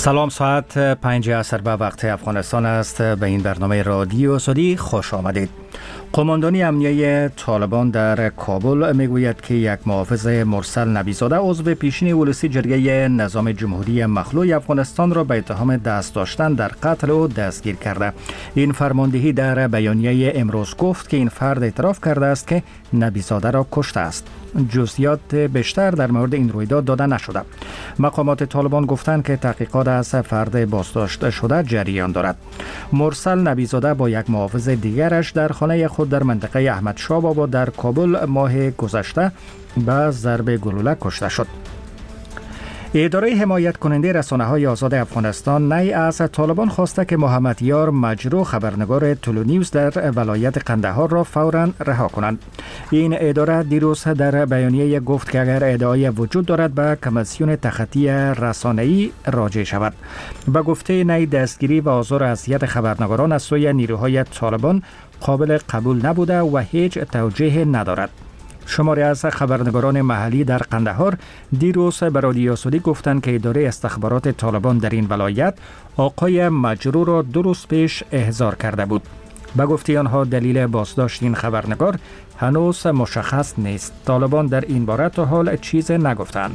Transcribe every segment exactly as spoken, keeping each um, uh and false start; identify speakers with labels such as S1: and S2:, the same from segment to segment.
S1: سلام، ساعت پنج عصر به وقت افغانستان است. به این برنامه رادیو آزادی خوش آمدید. قماندانی امنیه طالبان در کابل میگوید که یک محافظ مرسل نبیزاده عضو پیشین ولسی جرگه نظام جمهوری مخلوع افغانستان را به اتهام دست داشتن در قتل او دستگیر کرده. این فرماندهی در بیانیه امروز گفت که این فرد اعتراف کرده است که نبیزاده را کشته است. جزئیات بیشتر در مورد این رویداد داده نشده. مقامات طالبان گفتند که تحقیقات از فرد بازداشت شده جریان دارد. مرسل نبیزاده با یک محافظ دیگرش در خانه خود در منطقه احمد شاه بابا در کابل ماه گذشته به ضرب گلوله کشته شد. اداره حمایت کننده رسانه‌های آزاد افغانستان نی از طالبان خواسته که محمد یار مجروح خبرنگار تلونیوز در ولایت قندهار را فوراً رها کنند. این اداره دیروز در بیانیه گفت که اگر ادعای وجود دارد به کمیسیون تخطی رسانه‌ای راجع شود. به گفته نی دستگیری و آزار و اذیت خبرنگاران از سوی نیروهای طالبان قابل قبول نبوده و هیچ توجیه ندارد. شماری از خبرنگاران محلی در قندهار دیروز به رادیو آزادی گفتند که اداره استخبارات طالبان در این ولایت آقای مجروح را دو روز پیش احضار کرده بود. به گفته آنها دلیل بازداشت این خبرنگار هنوز مشخص نیست. طالبان در این باره تا حال چیزی نگفتند.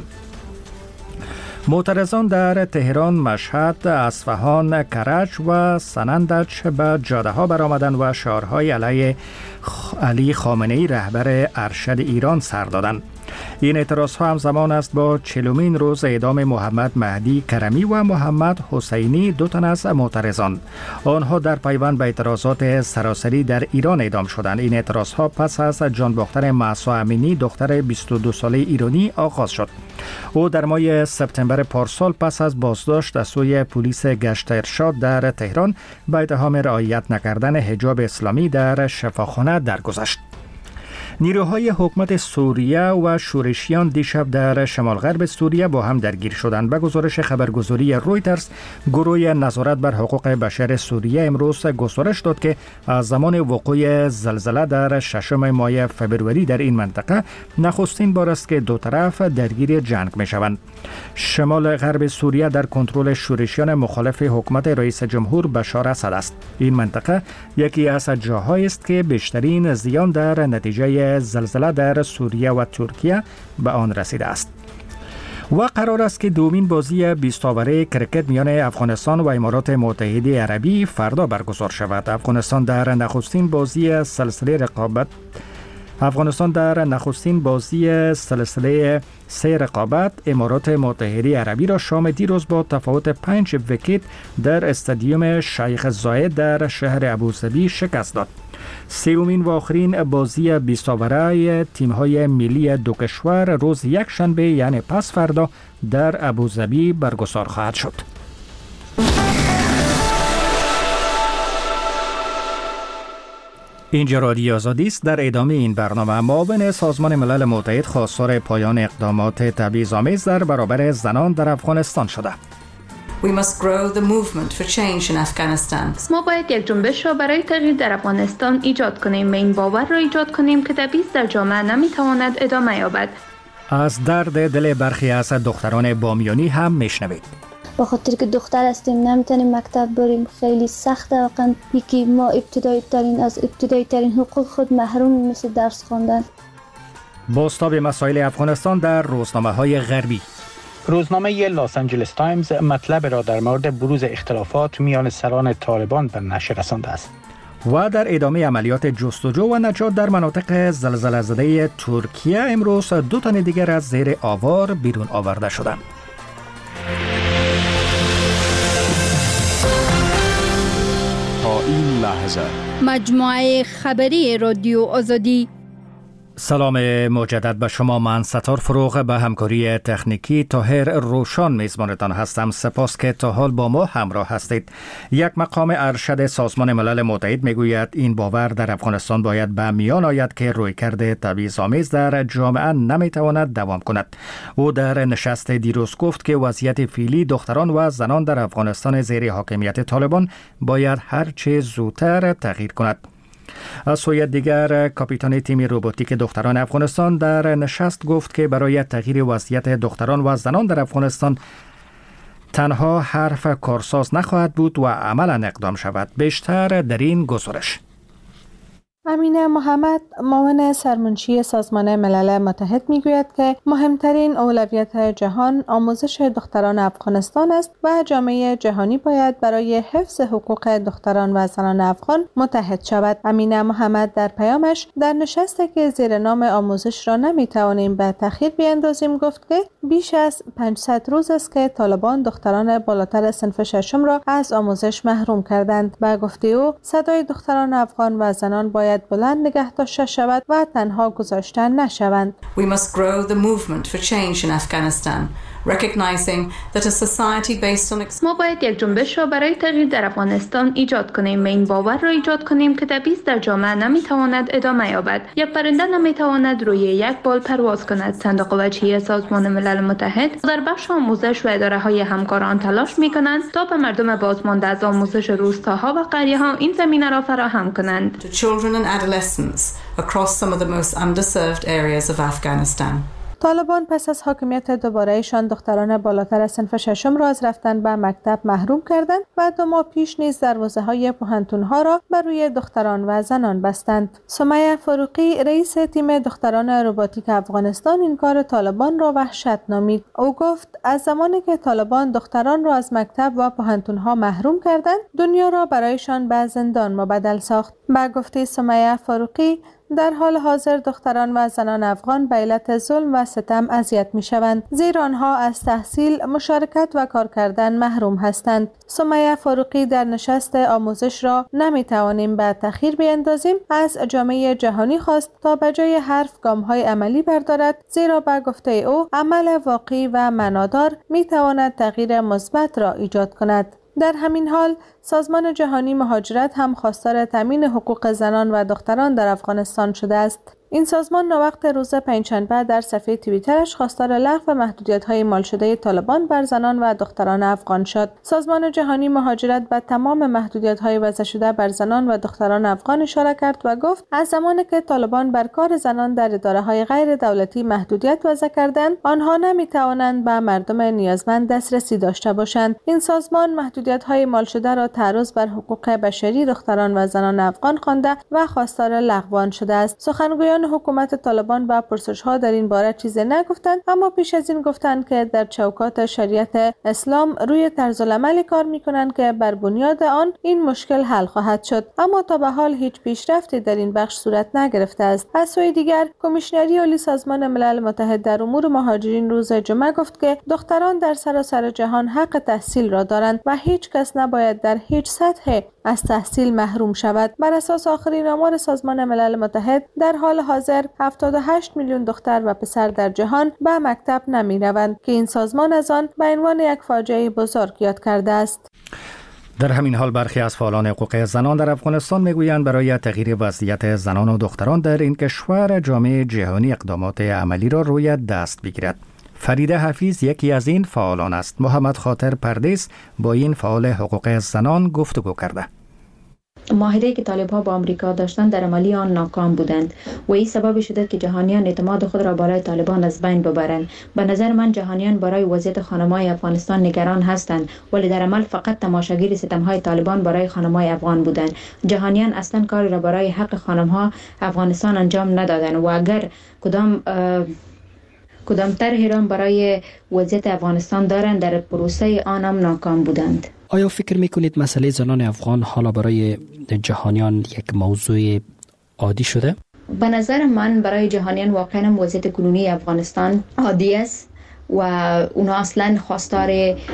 S1: معترضان در تهران، مشهد، اصفهان، کرج و سنندج به جاده ها برآمدند و شعارهای علیه علی خامنه‌ای رهبر ارشد ایران سر دادند. این اعتراض ها همزمان است با چهلمین روز اعدام محمد مهدی کرمی و محمد حسینی، دو تن از معترضان. آنها در پیوند به اعتراضات سراسری در ایران اعدام شدند. این اعتراض ها پس از جان باختن مهسا امینی دختر بیست و دو ساله ایرانی آغاز شد. او در ماه سپتامبر پارسال پس از بازداشت از سوی پلیس گشت ارشاد در تهران به اتهام رعایت نکردن حجاب اسلامی در شفاخانه درگذشت. نیروهای حکومت سوریه و شورشیان دیشب در شمال غرب سوریه با هم درگیر شدند. به گزارش خبرگزاری رویترز، گروه نظارت بر حقوق بشر سوریه امروز گزارش داد که از زمان وقوع زلزله در ششم ماه فبروری در این منطقه نخستین بار است که دو طرف درگیر جنگ می شوند. شمال غرب سوریه در کنترل شورشیان مخالف حکومت رئیس جمهور بشار اسد است. این منطقه یکی از جاهایی است که بیشترین زیان در نتیجه زلزله در سوریه و ترکیه به آن رسیده است. و قرار است که دومین بازی بیست اوره کرکت میان افغانستان و امارات متحده عربی فردا برگزار شود. افغانستان در نخستین بازی سلسله رقابت افغانستان در نخستین بازی سلسله سه رقابت امارات متحده عربی را شام دیروز با تفاوت پنج ویکت در استادیوم شیخ زاید در شهر ابوظبی شکست داد. سومین و آخرین بازی بیست اوره تیم‌های ملی دو کشور روز یک شنبه یعنی پس فردا در ابوظبی برگزار خواهد شد. اینجا رادیو آزادی است. در ادامه این برنامه معاون سازمان ملل متحد خواستار پایان اقدامات تبعیض‌آمیز در برابر زنان در افغانستان شده.
S2: We must grow the movement for change in Afghanistan.
S3: ما باید یک جنبش را برای تغییر در افغانستان ایجاد کنیم و این باور را ایجاد کنیم که تبعیض در جامعه نمیتواند ادامه یابد.
S1: از درد دل برخی از دختران بامیانی هم میشنوید.
S4: با خاطر که دختر هستیم نمیتونیم مکتب بریم، خیلی سخته واقعا. یکی ما ابتدایی ترین از ابتدایی ترین حقوق خود محروم مثل درس خواندن.
S1: بازتاب مسائل افغانستان در روزنامه های غربی.
S5: روزنامه لاس آنجلس تایمز مطلب را در مورد بروز اختلافات میان سران طالبان به نشر رسانده است.
S1: و در ادامه عملیات جستجو و نجات در مناطق زلزله زده ترکیه امروز دو تن دیگر از زیر آوار بیرون آورده شدند.
S6: تا این لحظه
S7: مجموعه خبری رادیو آزادی.
S1: سلام مجدد به شما. من ستار فروغ به همکاری تکنیکی طاهر روشان میزبانتان هستم. سپاس که تا حال با ما همراه هستید. یک مقام ارشد سازمان ملل متحد میگوید این باور در افغانستان باید به میان آید که رویکرد تبعیض‌آمیز در جامعه نمیتواند دوام کند. او در نشست دیروز گفت که وضعیت فعلی دختران و زنان در افغانستان زیر حاکمیت طالبان باید هر چه زودتر تغییر کند. از سوی دیگر کاپیتان تیم روباتیک دختران افغانستان در نشست گفت که برای تغییر وضعیت دختران و زنان در افغانستان تنها حرف کارساز نخواهد بود و عملاً اقدام شود. بیشتر در این گزارش.
S8: امینه محمد، معاون سرمنشی سازمان ملل متحد میگوید که مهمترین اولویت جهان آموزش دختران افغانستان است و جامعه جهانی باید برای حفظ حقوق دختران و زنان افغان متحد شود. امینه محمد در پیامش در نشستی که زیر نام آموزش را نمیتوانیم به تأخیر بیاندازیم گفت که بیش از پانصد روز است که طالبان دختران بالاتر صنف ششم را از آموزش محروم کردند. به گفته او صدای دختران افغان و زنان باید بلند نگه داشته شود و تنها گذاشته نشوند.
S2: We must grow the movement for change in Afghanistan, recognizing that a society based on
S3: ما باید یک جنبش را برای تغییر در افغانستان ایجاد کنیم و این باور را ایجاد کنیم که تبعیض در جامعه نمیتواند ادامه یابد. یک پرنده نمیتواند روی یک بال پرواز کند. صندوق وجهی سازمان ملل متحد در بخش آموزش و اداره های همکاران تلاش میکنند تا به مردم بازمانده از آموزش روستاها و قریه ها این زمینه را فراهم کنند.
S2: to children and adolescents across some of the most underserved areas of Afghanistan.
S8: طالبان پس از حاکمیت دوباره‌شان دختران بالاتر از صنف ششم را از رفتن به مکتب محروم کردند و دو ماه پیش نیز دروازه‌های پوهنتون‌ها را بر روی دختران و زنان بستند. سمیه فاروقی رئیس تیم دختران رباتیک افغانستان این کار طالبان را وحشت نامید. او گفت از زمانی که طالبان دختران را از مکتب و پوهنتون‌ها محروم کردند، دنیا را برایشان به زندان مبدل ساخت. به گفته سمیه فاروقی در حال حاضر دختران و زنان افغان به علت ظلم و ستم اذیت می‌شوند، زیرا آنها از تحصیل، مشارکت و کار کردن محروم هستند. سمیه فاروقی در نشست آموزش را نمی‌توانیم به تأخیر بیاندازیم از جامعه جهانی خواست تا به جای حرف گام‌های عملی بردارد، زیرا به گفته او عمل واقعی و معنادار می‌تواند تغییر مثبت را ایجاد کند. در همین حال سازمان جهانی مهاجرت هم خواستار تامین حقوق زنان و دختران در افغانستان شده است. این سازمان ناوقت روز پنجشنبه در صفحه توییترش خواستار لغو محدودیت‌های اعمال شده طالبان بر زنان و دختران افغان شد. سازمان جهانی مهاجرت به تمام محدودیت‌های وضع شده بر زنان و دختران افغان اشاره کرد و گفت از زمانی که طالبان بر کار زنان در اداره‌های غیر دولتی محدودیت وضع کردند، آنها نمی‌توانند به مردم نیازمند دسترسی داشته باشند. این سازمان محدودیت‌های اعمال شده را تعرض بر حقوق بشری دختران و زنان افغان خوانده و خواستار لغو آن شده است. سخنگویان حکومت طالبان با پرسش‌ها در این باره چیزی نگفتند، اما پیش از این گفتند که در چوکات شریعت اسلام روی طرز العملی کار می‌کنند که بر بنیاد آن این مشکل حل خواهد شد، اما تا به حال هیچ پیشرفتی در این بخش صورت نگرفته است. از سوی دیگر کمیشنری عالی سازمان ملل متحد در امور مهاجرین روز جمعه گفت که دختران در سراسر جهان حق تحصیل را دارند و هیچ کس نباید در هیچ سطح از تحصیل محروم شود. بر اساس آخرین آمار سازمان ملل متحد در حال حاضر هفتاد و هشت میلیون دختر و پسر در جهان به مکتب نمی روند که این سازمان از آن به عنوان یک فاجعه بزرگ یاد کرده است.
S1: در همین حال برخی از فعالان حقوق زنان در افغانستان میگویند برای تغییر وضعیت زنان و دختران در این کشور جامعه جهانی اقدامات عملی را روی دست بگیرد. فریده حفیظ یکی از این فعالان است. محمد خاطر پردیس با این فعال حقوق زنان گفتگو کرده.
S9: معاهده‌ای که طالب‌ها با آمریکا داشتند در عملی آن ناکام بودند و این سبب شده که جهانیان اعتماد خود را برای طالبان از بین ببرند. به نظر من جهانیان برای وضعیت خانم‌های افغانستان نگران هستند، ولی در عمل فقط تماشاگر ستم‌های طالبان برای خانم‌های افغان بودند. جهانیان اصلا کاری را برای حق خانم‌ها افغانستان انجام ندادند و اگر کدام کدام طرحی را برای وضعیت افغانستان دارند در پروسه آن هم ناکام بودند.
S10: آیا فکر میکنید مسئله زنان افغان حالا برای جهانیان یک موضوع عادی شده؟
S9: به نظر من برای جهانیان واقعا وضعیت کنونی افغانستان عادی است و اونا اصلا خواستار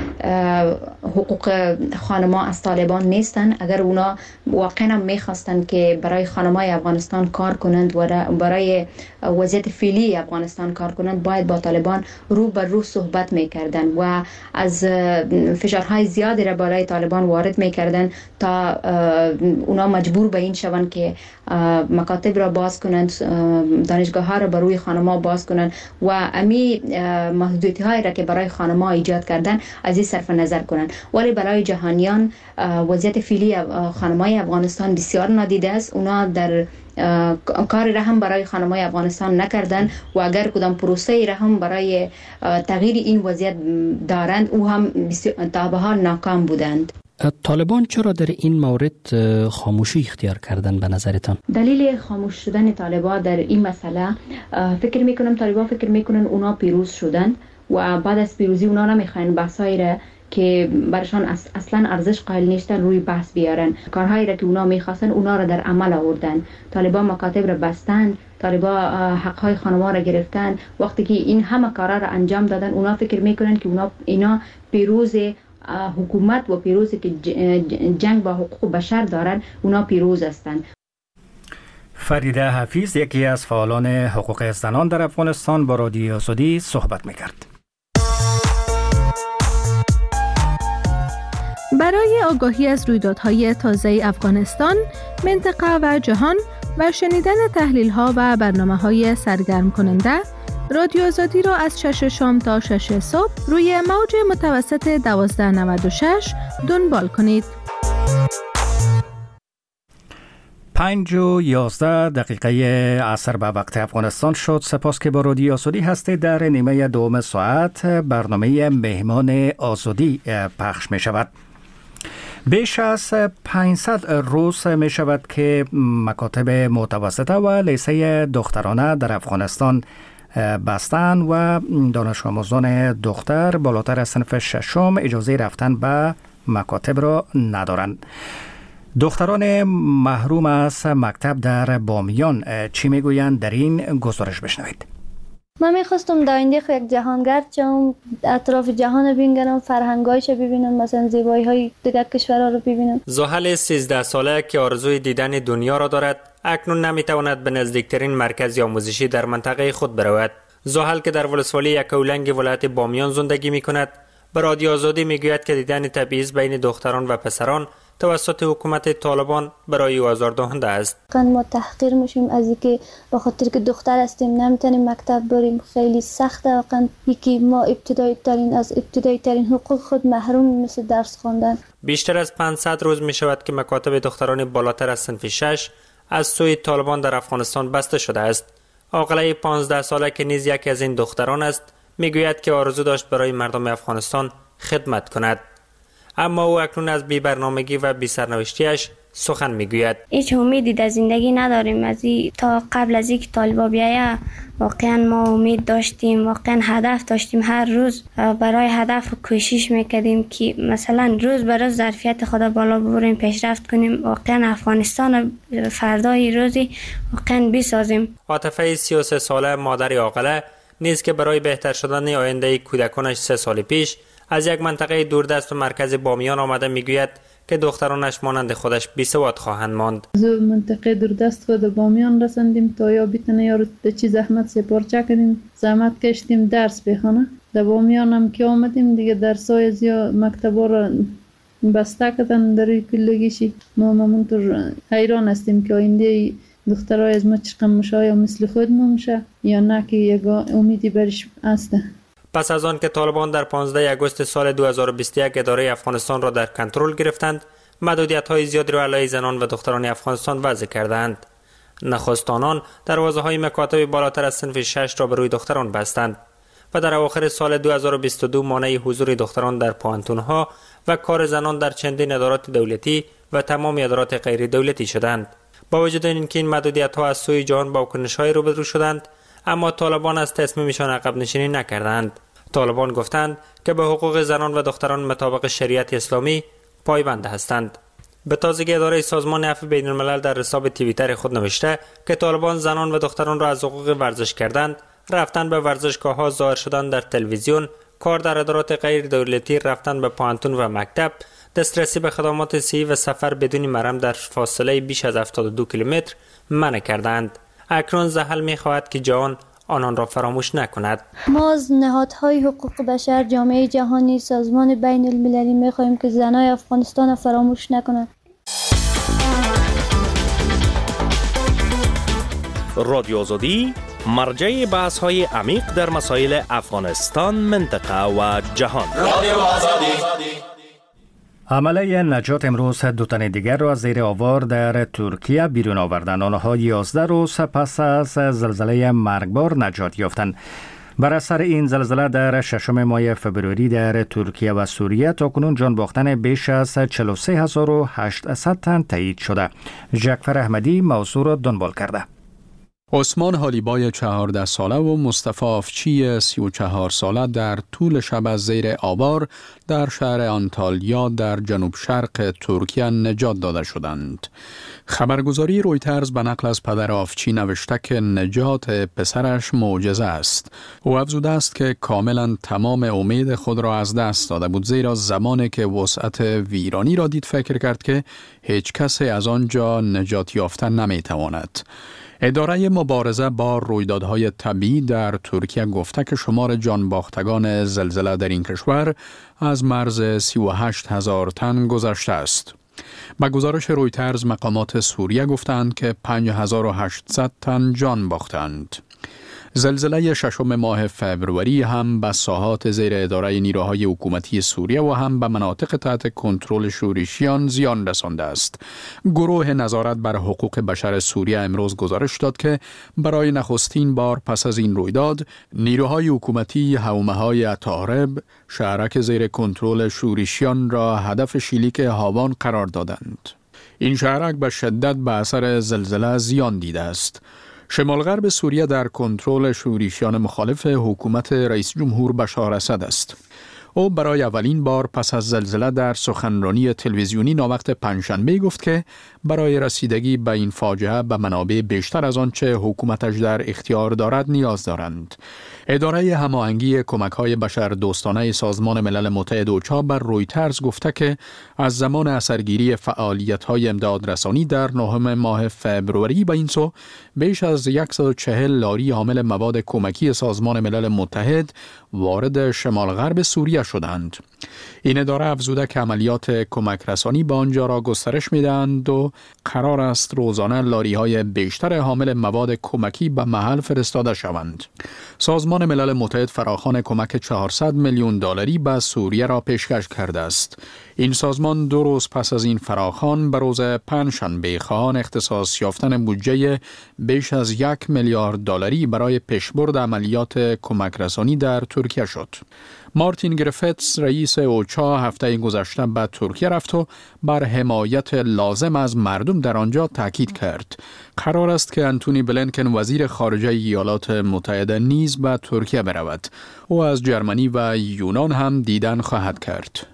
S9: حقوق خانم‌ها از طالبان نیستن. اگر اونا واقعا میخواستند که برای خانم‌های افغانستان کار کنند و برای وضعیت فعلی افغانستان کار کنند، باید با طالبان رو بر رو صحبت میکردن و از فشارهای زیادی را برای طالبان وارد میکردن تا اونا مجبور به این شوند که مکاتب را باز کنند، دانشگاه‌ها را بر روی خانم‌ها باز کنند و امی محدودیت‌هایی را که برای خانم‌ها ایجاد کردن از این صرف نظر کنند. ولی برای جهانیان وضعیت فعلی خانم‌های افغانستان بسیار نادیده است. اونا در کاری را هم برای خانم‌های افغانستان نکردند و اگر کدام پروسه‌ای را هم برای تغییر این وضعیت دارند او هم تا به حال ناکام بودند.
S10: طالبان چرا در این مورد خاموشی اختیار کردن به نظرتان؟
S9: دلیل خاموش شدن طالبان در این مسئله فکر میکنم طالبان فکر میکنن اونا پیروز شدن و بعد از پیروزی اونا نمیخواین بحثایی را که برشان اصلا ارزش قائل نیستن روی بحث بیارن. کارهایی را که اونا میخواستن اونا را در عمل آوردن. طالبان مکاتب را بستن، طالبان حقهای خانم‌ها را گرفتن. وقتی که این همه کارا را انجام دادن اونا فکر میکنن که اونا اینا پیروز حکومت و پیروزی که جنگ با حقوق بشر دارن اونا پیروز هستند.
S1: فریده حفیظ یکی از فعالان حقوق زنان در افغانستان با رادیو آزادی صحبت میکرد.
S8: برای آگاهی از رویدادهای تازه افغانستان، منطقه و جهان و شنیدن تحلیل‌ها و برنامه‌های سرگرم کننده، رادیو آزادی را از شش شام تا شش صبح روی موج متوسط دوازده نود و شش دنبال کنید.
S1: پنج و یازده دقیقه عصر به وقت افغانستان شد. سپاس که با رادیو آزادی هستید. در نیمه دوم ساعت برنامه مهمان آزادی پخش می شود. بیش از پانصد روز می شود که مکاتب متوسطه و لیسه دخترانه در افغانستان بستن و دانش آموزان دختر بالاتر از صنف ششم اجازه رفتن به مکاتب را ندارند. دختران محروم از مکتب در بامیان چی میگویند؟ در این گزارش بشنوید.
S4: من میخواستم در آینده یک جهانگرد شم، اطراف جهان رو ببینم، فرهنگایش رو ببینم، مثلا زیبایی های دیگر کشورها رو ببینم.
S11: زحل سیزده ساله که آرزوی دیدن دنیا را دارد اکنون نمیتواند به نزدیکترین مرکز آموزشی در منطقه خود برود. زحل که در ولسوالی یکاولنگ ولایت بامیان زندگی میکند به رادیو آزادی میگوید که دیدن تبعیض بین دختران و پسران توسط حکومت طالبان برای او آزاردهنده است.
S4: ما تحقیر میشیم از اینکه به خاطر که دختر هستیم نمیتونیم مکتب بریم. خیلی سخته واقعا. یکی ما ابتدایی ترین از ابتدایی ترین حقوق خود محروم مثل درس خواندن.
S11: بیشتر از پانصد روز می شود که مکاتب دختران بالاتر از صنف شش از سوی طالبان در افغانستان بسته شده است. عاقله پانزده ساله که نیز یکی از این دختران است میگوید که آرزو داشت برای مردم افغانستان خدمت کند، اما او اکنون از بی برنامگی و بی سرنوشتیش سخن میگوید.
S12: هیچ امیدی در زندگی نداریم از این. تا قبل از اینکه طالبا بیاید واقعا ما امید داشتیم، واقعا هدف داشتیم. هر روز برای هدف کوشش میکردیم که مثلا روز به روز ظرفیت خود بالا ببریم، پیشرفت کنیم، واقعا افغانستان فردای روزی واقعا بسازیم.
S11: عاطفه سی و سه ساله مادر عاقله نیز که برای بهتر شدن آینده کودکانش سه سال پیش از یک منطقه دوردست و مرکز بامیان آمده میگوید که دخترانش مانند خودش بی سواد خواهند ماند.
S13: از منطقه دوردست خود بامیان رسیدیم تا یا بتونه یا رو چی زحمت سپارچه کردیم، زحمت کشتیم درس بخونه. در بامیان هم که آمدیم دیگه درسای زیا مکتبا را بسته کردن در کلگیشی. ما همونطور حیران هستیم که آینده دخترای از ما چقدر میشه، یا مثل خود ما میشه یا نه که یک امیدی برش هست.
S11: پس از آن که طالبان در پانزده آگوست سال دو هزار و بیست و یک اداره افغانستان را در کنترل گرفتند، محدودیت‌های زیادی را علیه زنان و دختران افغانستان وضع کردند. نخست آنان دروازه‌های مکاتب بالاتر از صنف شش را به روی دختران بستند و در اواخر سال دو هزار و بیست و دو مانع حضور دختران در پوهنتون‌ها و کار زنان در چندین ادارات دولتی و تمام ادارات غیر دولتی شدند. با وجود اینکه این محدودیت‌ها از سوی جهان با واکنش‌های روبرو شدند، اما طالبان از تصمیمشان عقب نشینی نکردند. طالبان گفتند که به حقوق زنان و دختران مطابق شریعت اسلامی پایبند هستند. به تازگی اداره سازمان عفو بین الملل در حساب توییتر خود نوشته که طالبان زنان و دختران را از حقوق ورزش کردند، رفتن به ورزشگاه‌ها، ظاهر شدن در تلویزیون، کار در ادارات غیر دولتی، رفتن به پوهنتون و مکتب، دسترسی به خدمات صحی و سفر بدون محرم در فاصله بیش از هفتاد و دو کیلومتر منع کردند. اکنون زحل می‌خواهد که جهان آنان را فراموش نکند.
S4: ما از نهادهای حقوق بشر، جامعه جهانی، سازمان بین المللی می‌خواهیم که زنای افغانستان را فراموش نکنند.
S14: رادیو آزادی مرجع بحث‌های عمیق در مسائل افغانستان، منطقه و جهان. رادیو آزادی.
S1: عمله نجات امروز دو تن دیگر را زیر آوار در ترکیه بیرون آوردند. آنها یازده روز پس از زلزله مرگبار نجات یافتند. بر اثر این زلزله در ششم ماه فبروری در ترکیه و سوریه تاکنون جان باختن بیش از چهل و سه هزار و هشتصد تن تایید شده. جعفر احمدی موضوع را دنبال کرده.
S6: عثمان حالیبای چهارده ساله و مصطفی آفچی سی و چهار ساله در طول شب از زیر آوار در شهر آنتالیا در جنوب شرق ترکیه نجات داده شدند. خبرگزاری رویترز به نقل از پدر آفچی نوشته که نجات پسرش معجزه است. او افزوده است که کاملا تمام امید خود را از دست داده بود، زیرا زمانی که وسعت ویرانی را دید فکر کرد که هیچ کسی از آنجا نجات یافتن نمیتواند. اداره مبارزه با رویدادهای طبیعی در ترکیه گفته که شمار جان باختگان زلزله در این کشور از مرز سی و هشت هزار تن گذشته است. با گزارش رویترز مقامات سوریه گفتند که پنج هزار و هشتصد تن جان باختند. زلزله ششم ماه فبروری هم به ساحات زیر اداره نیروهای حکومتی سوریه و هم به مناطق تحت کنترل شورشیان زیان رسانده است. گروه نظارت بر حقوق بشر سوریه امروز گزارش داد که برای نخستین بار پس از این رویداد نیروهای حکومتی حومه‌های اتارب شهرک زیر کنترل شورشیان را هدف شلیک هاوان قرار دادند. این شهرک به شدت به اثر زلزله زیان دیده است. شمال غرب سوریه در کنترل شورشیان مخالف حکومت رئیس جمهور بشار اسد است. او برای اولین بار پس از زلزله در سخنرانی تلویزیونی ناوقت پنجشنبه گفت که برای رسیدگی به این فاجعه به منابع بیشتر از آنچه حکومتش در اختیار دارد نیاز دارند. اداره هماهنگی کمک‌های بشردوستانه سازمان ملل متحد اوچا بر رویترز گفته که از زمان اثرگیری فعالیت‌های امدادرسانی در نهم ماه فبروری به این سو بیش از صد و چهل لاری حامل مواد کمکی سازمان ملل متحد وارد شمال غرب سوریه شدند. این اداره افزوده که عملیات کمک رسانی به آنجا را گسترش می‌دهند و قرار است روزانه لاری‌های بیشتر حامل مواد کمکی به محل فرستاده شوند. سازمان ملل متحد فراخوان کمک چهارصد میلیون دلاری به سوریه را پیشکش کرده است. این سازمان دو روز پس از این فراخوان به روز پنجشنبه خواهان اختصاص یافتن بودجه بیش از یک میلیارد دلاری برای پیشبرد عملیات کمک رسانی در ترکیه شد. مارتین گریفتس رئیس اوچا هفته گذشته به ترکیه رفت و بر حمایت لازم از مردم در آنجا تاکید کرد. قرار است که انتونی بلینکن وزیر خارجه ایالات متحده نیز به ترکیه برود. او از جرمنی و یونان هم دیدن خواهد کرد.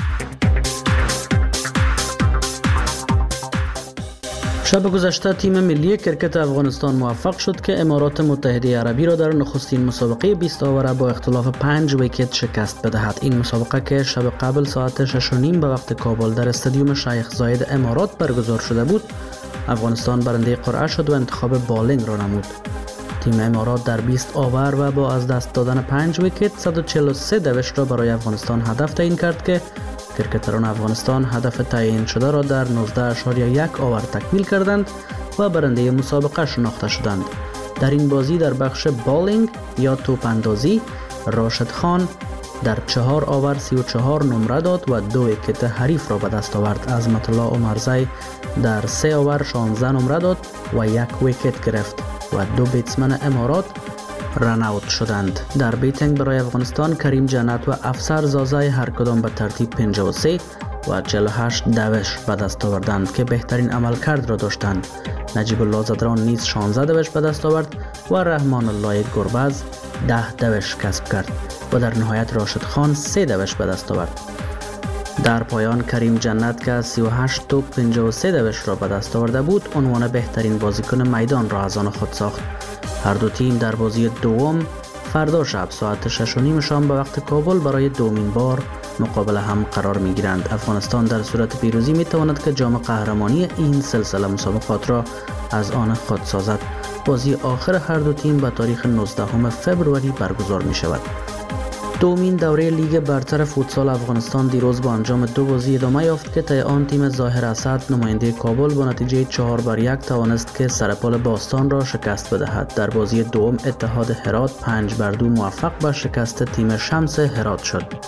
S15: شب گذشته تیم ملی کرکت افغانستان موفق شد که امارات متحده عربی را در نخستین مسابقه بیست آوره با اختلاف پنج ویکت شکست بدهد. این مسابقه که شب قبل ساعت شش و نیم به وقت کابل در استادیوم شیخ زاید امارات برگزار شده بود، افغانستان برنده قرعه شد و انتخاب بالینگ را نمود. تیم امارات در بیست آور و با از دست دادن پنج ویکت صد و چهل و سه دوش را برای افغانستان هدف تعیین کرد که کرکتران افغانستان هدف تعیین شده را در نوزده اشاریه یک آور تکمیل کردند و برنده مسابقه شناخته شدند. در این بازی در بخش بالینگ یا توپ اندازی راشد خان در چهار آور سی و چهار نمره داد و دو ویکت حریف را به دست آورد. عظمت الله عمرزی در سه آور شانزده نمره داد و یک ویکت گرفت و دو بیتسمن امارات رن اوت شدند. در بیتینگ برای افغانستان کریم جنت و افسر زازای هر کدام به ترتیب پنجاه و سه و چهل و هشت دوش به دست آوردند که بهترین عملکرد را داشتند. نجیب الله زدران نیز شانزده دوش به دست آورد و رحمان الله گربز ده دوش کسب کرد و در نهایت راشد خان سه دوش به دست آورد. در پایان کریم جنت که سی و هشت توپ پنجاه و سه دوش را به دست آورده بود عنوان بهترین بازیکن میدان را از آن خود ساخت. هر دو تیم در بازی دوم فردا شب ساعت شش و نیم شام به وقت کابل برای دومین بار مقابل هم قرار می گیرند. افغانستان در صورت پیروزی می تواند که جام قهرمانی این سلسله مسابقات را از آن خود سازد. بازی آخر هر دو تیم به تاریخ نوزدهم فوریه برگزار می شود. دومین دوره لیگ برتر فوتسال افغانستان دیروز با انجام دو بازی ادامه یافت که طی آن تیم ظاهر اسد نماینده کابل با نتیجه چهار بر یک توانست که سرپال باستان را شکست بدهد. در بازی دوم اتحاد هرات پنج بر دو موفق به شکست تیم شمس هرات شد.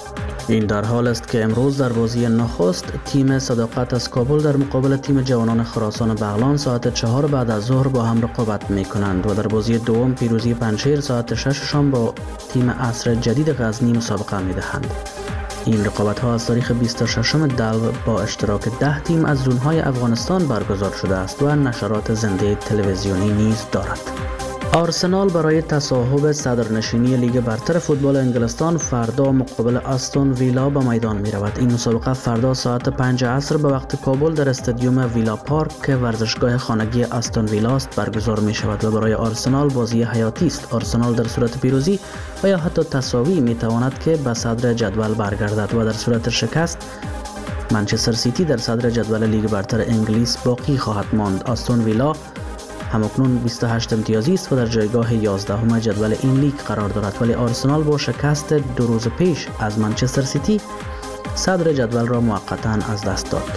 S15: این در حال است که امروز در بازی نخست تیم صداقت از کابل در مقابل تیم جوانان خراسان بغلان ساعت چهار بعد از ظهر با هم رقابت می کنند و در بازی دوم پیروزی پنجشیر ساعت شش شام با تیم عصر جدید غزنی مسابقه می دهند. این رقابت ها از تاریخ بیست و ششم دلو با اشتراک ده تیم از زونهای افغانستان برگزار شده است و نشرات زنده تلویزیونی نیز دارد. آرسنال برای تصاحب صدرنشینی لیگ برتر فوتبال انگلستان فردا مقابل استون ویلا به میدان می رود. این مسابقه فردا ساعت پنج عصر به وقت کابل در استادیوم ویلا پارک که ورزشگاه خانگی استون ویلا است برگزار می شود و برای آرسنال بازی حیاتی است. آرسنال در صورت پیروزی و یا حتی تساوی می تواند که به صدر جدول برگردد و در صورت شکست منچستر سیتی در صدر جدول لیگ برتر انگلیس باقی خواهد ماند. استون ویلا همکنون بیست و هشت امتیازی است و در جایگاه یازدهم جدول این لیگ قرار دارد، ولی آرسنال با شکست دو روز پیش از منچستر سیتی صدر جدول را موقتا از دست داد.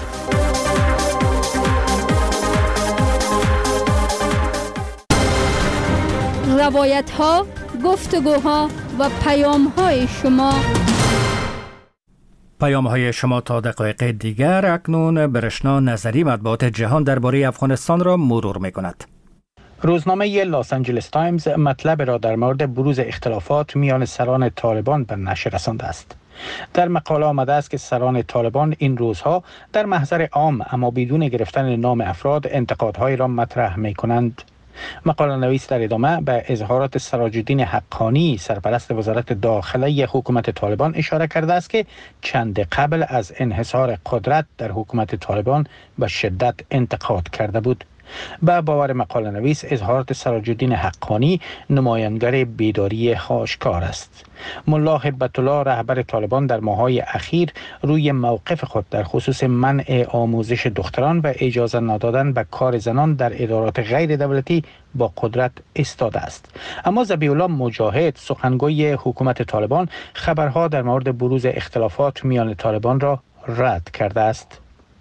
S7: روایت ها، گفتگوها و پیام های شما
S1: پیام های شما تا دقایق دیگر. اکنون برشنا نظری مطبوعات جهان درباره افغانستان را مرور می کند.
S5: روزنامه لاس آنجلس تایمز مطلب را در مورد بروز اختلافات میان سران طالبان به نشر رسانده است. در مقاله آمده است که سران طالبان این روزها در محضر عام اما بدون گرفتن نام افراد انتقادهای را مطرح می کنند. مقاله نویس در ادامه به اظهارات سراج الدین حقانی سرپرست وزارت داخله حکومت طالبان اشاره کرده است که چند قبل از انحصار قدرت در حکومت طالبان به شدت انتقاد کرده بود. به باور مقاله نویس اظهارات سراج الدین حقانی نمایانگر بیداری آشکار است. ملا هبت الله رهبر طالبان در ماه‌های اخیر روی موقف خود در خصوص منع آموزش دختران و اجازه ندادن به کار زنان در ادارات غیر دولتی با قدرت ایستاده است. اما ذبیح الله مجاهد سخنگوی حکومت طالبان خبرها در مورد بروز اختلافات میان طالبان را رد کرده است.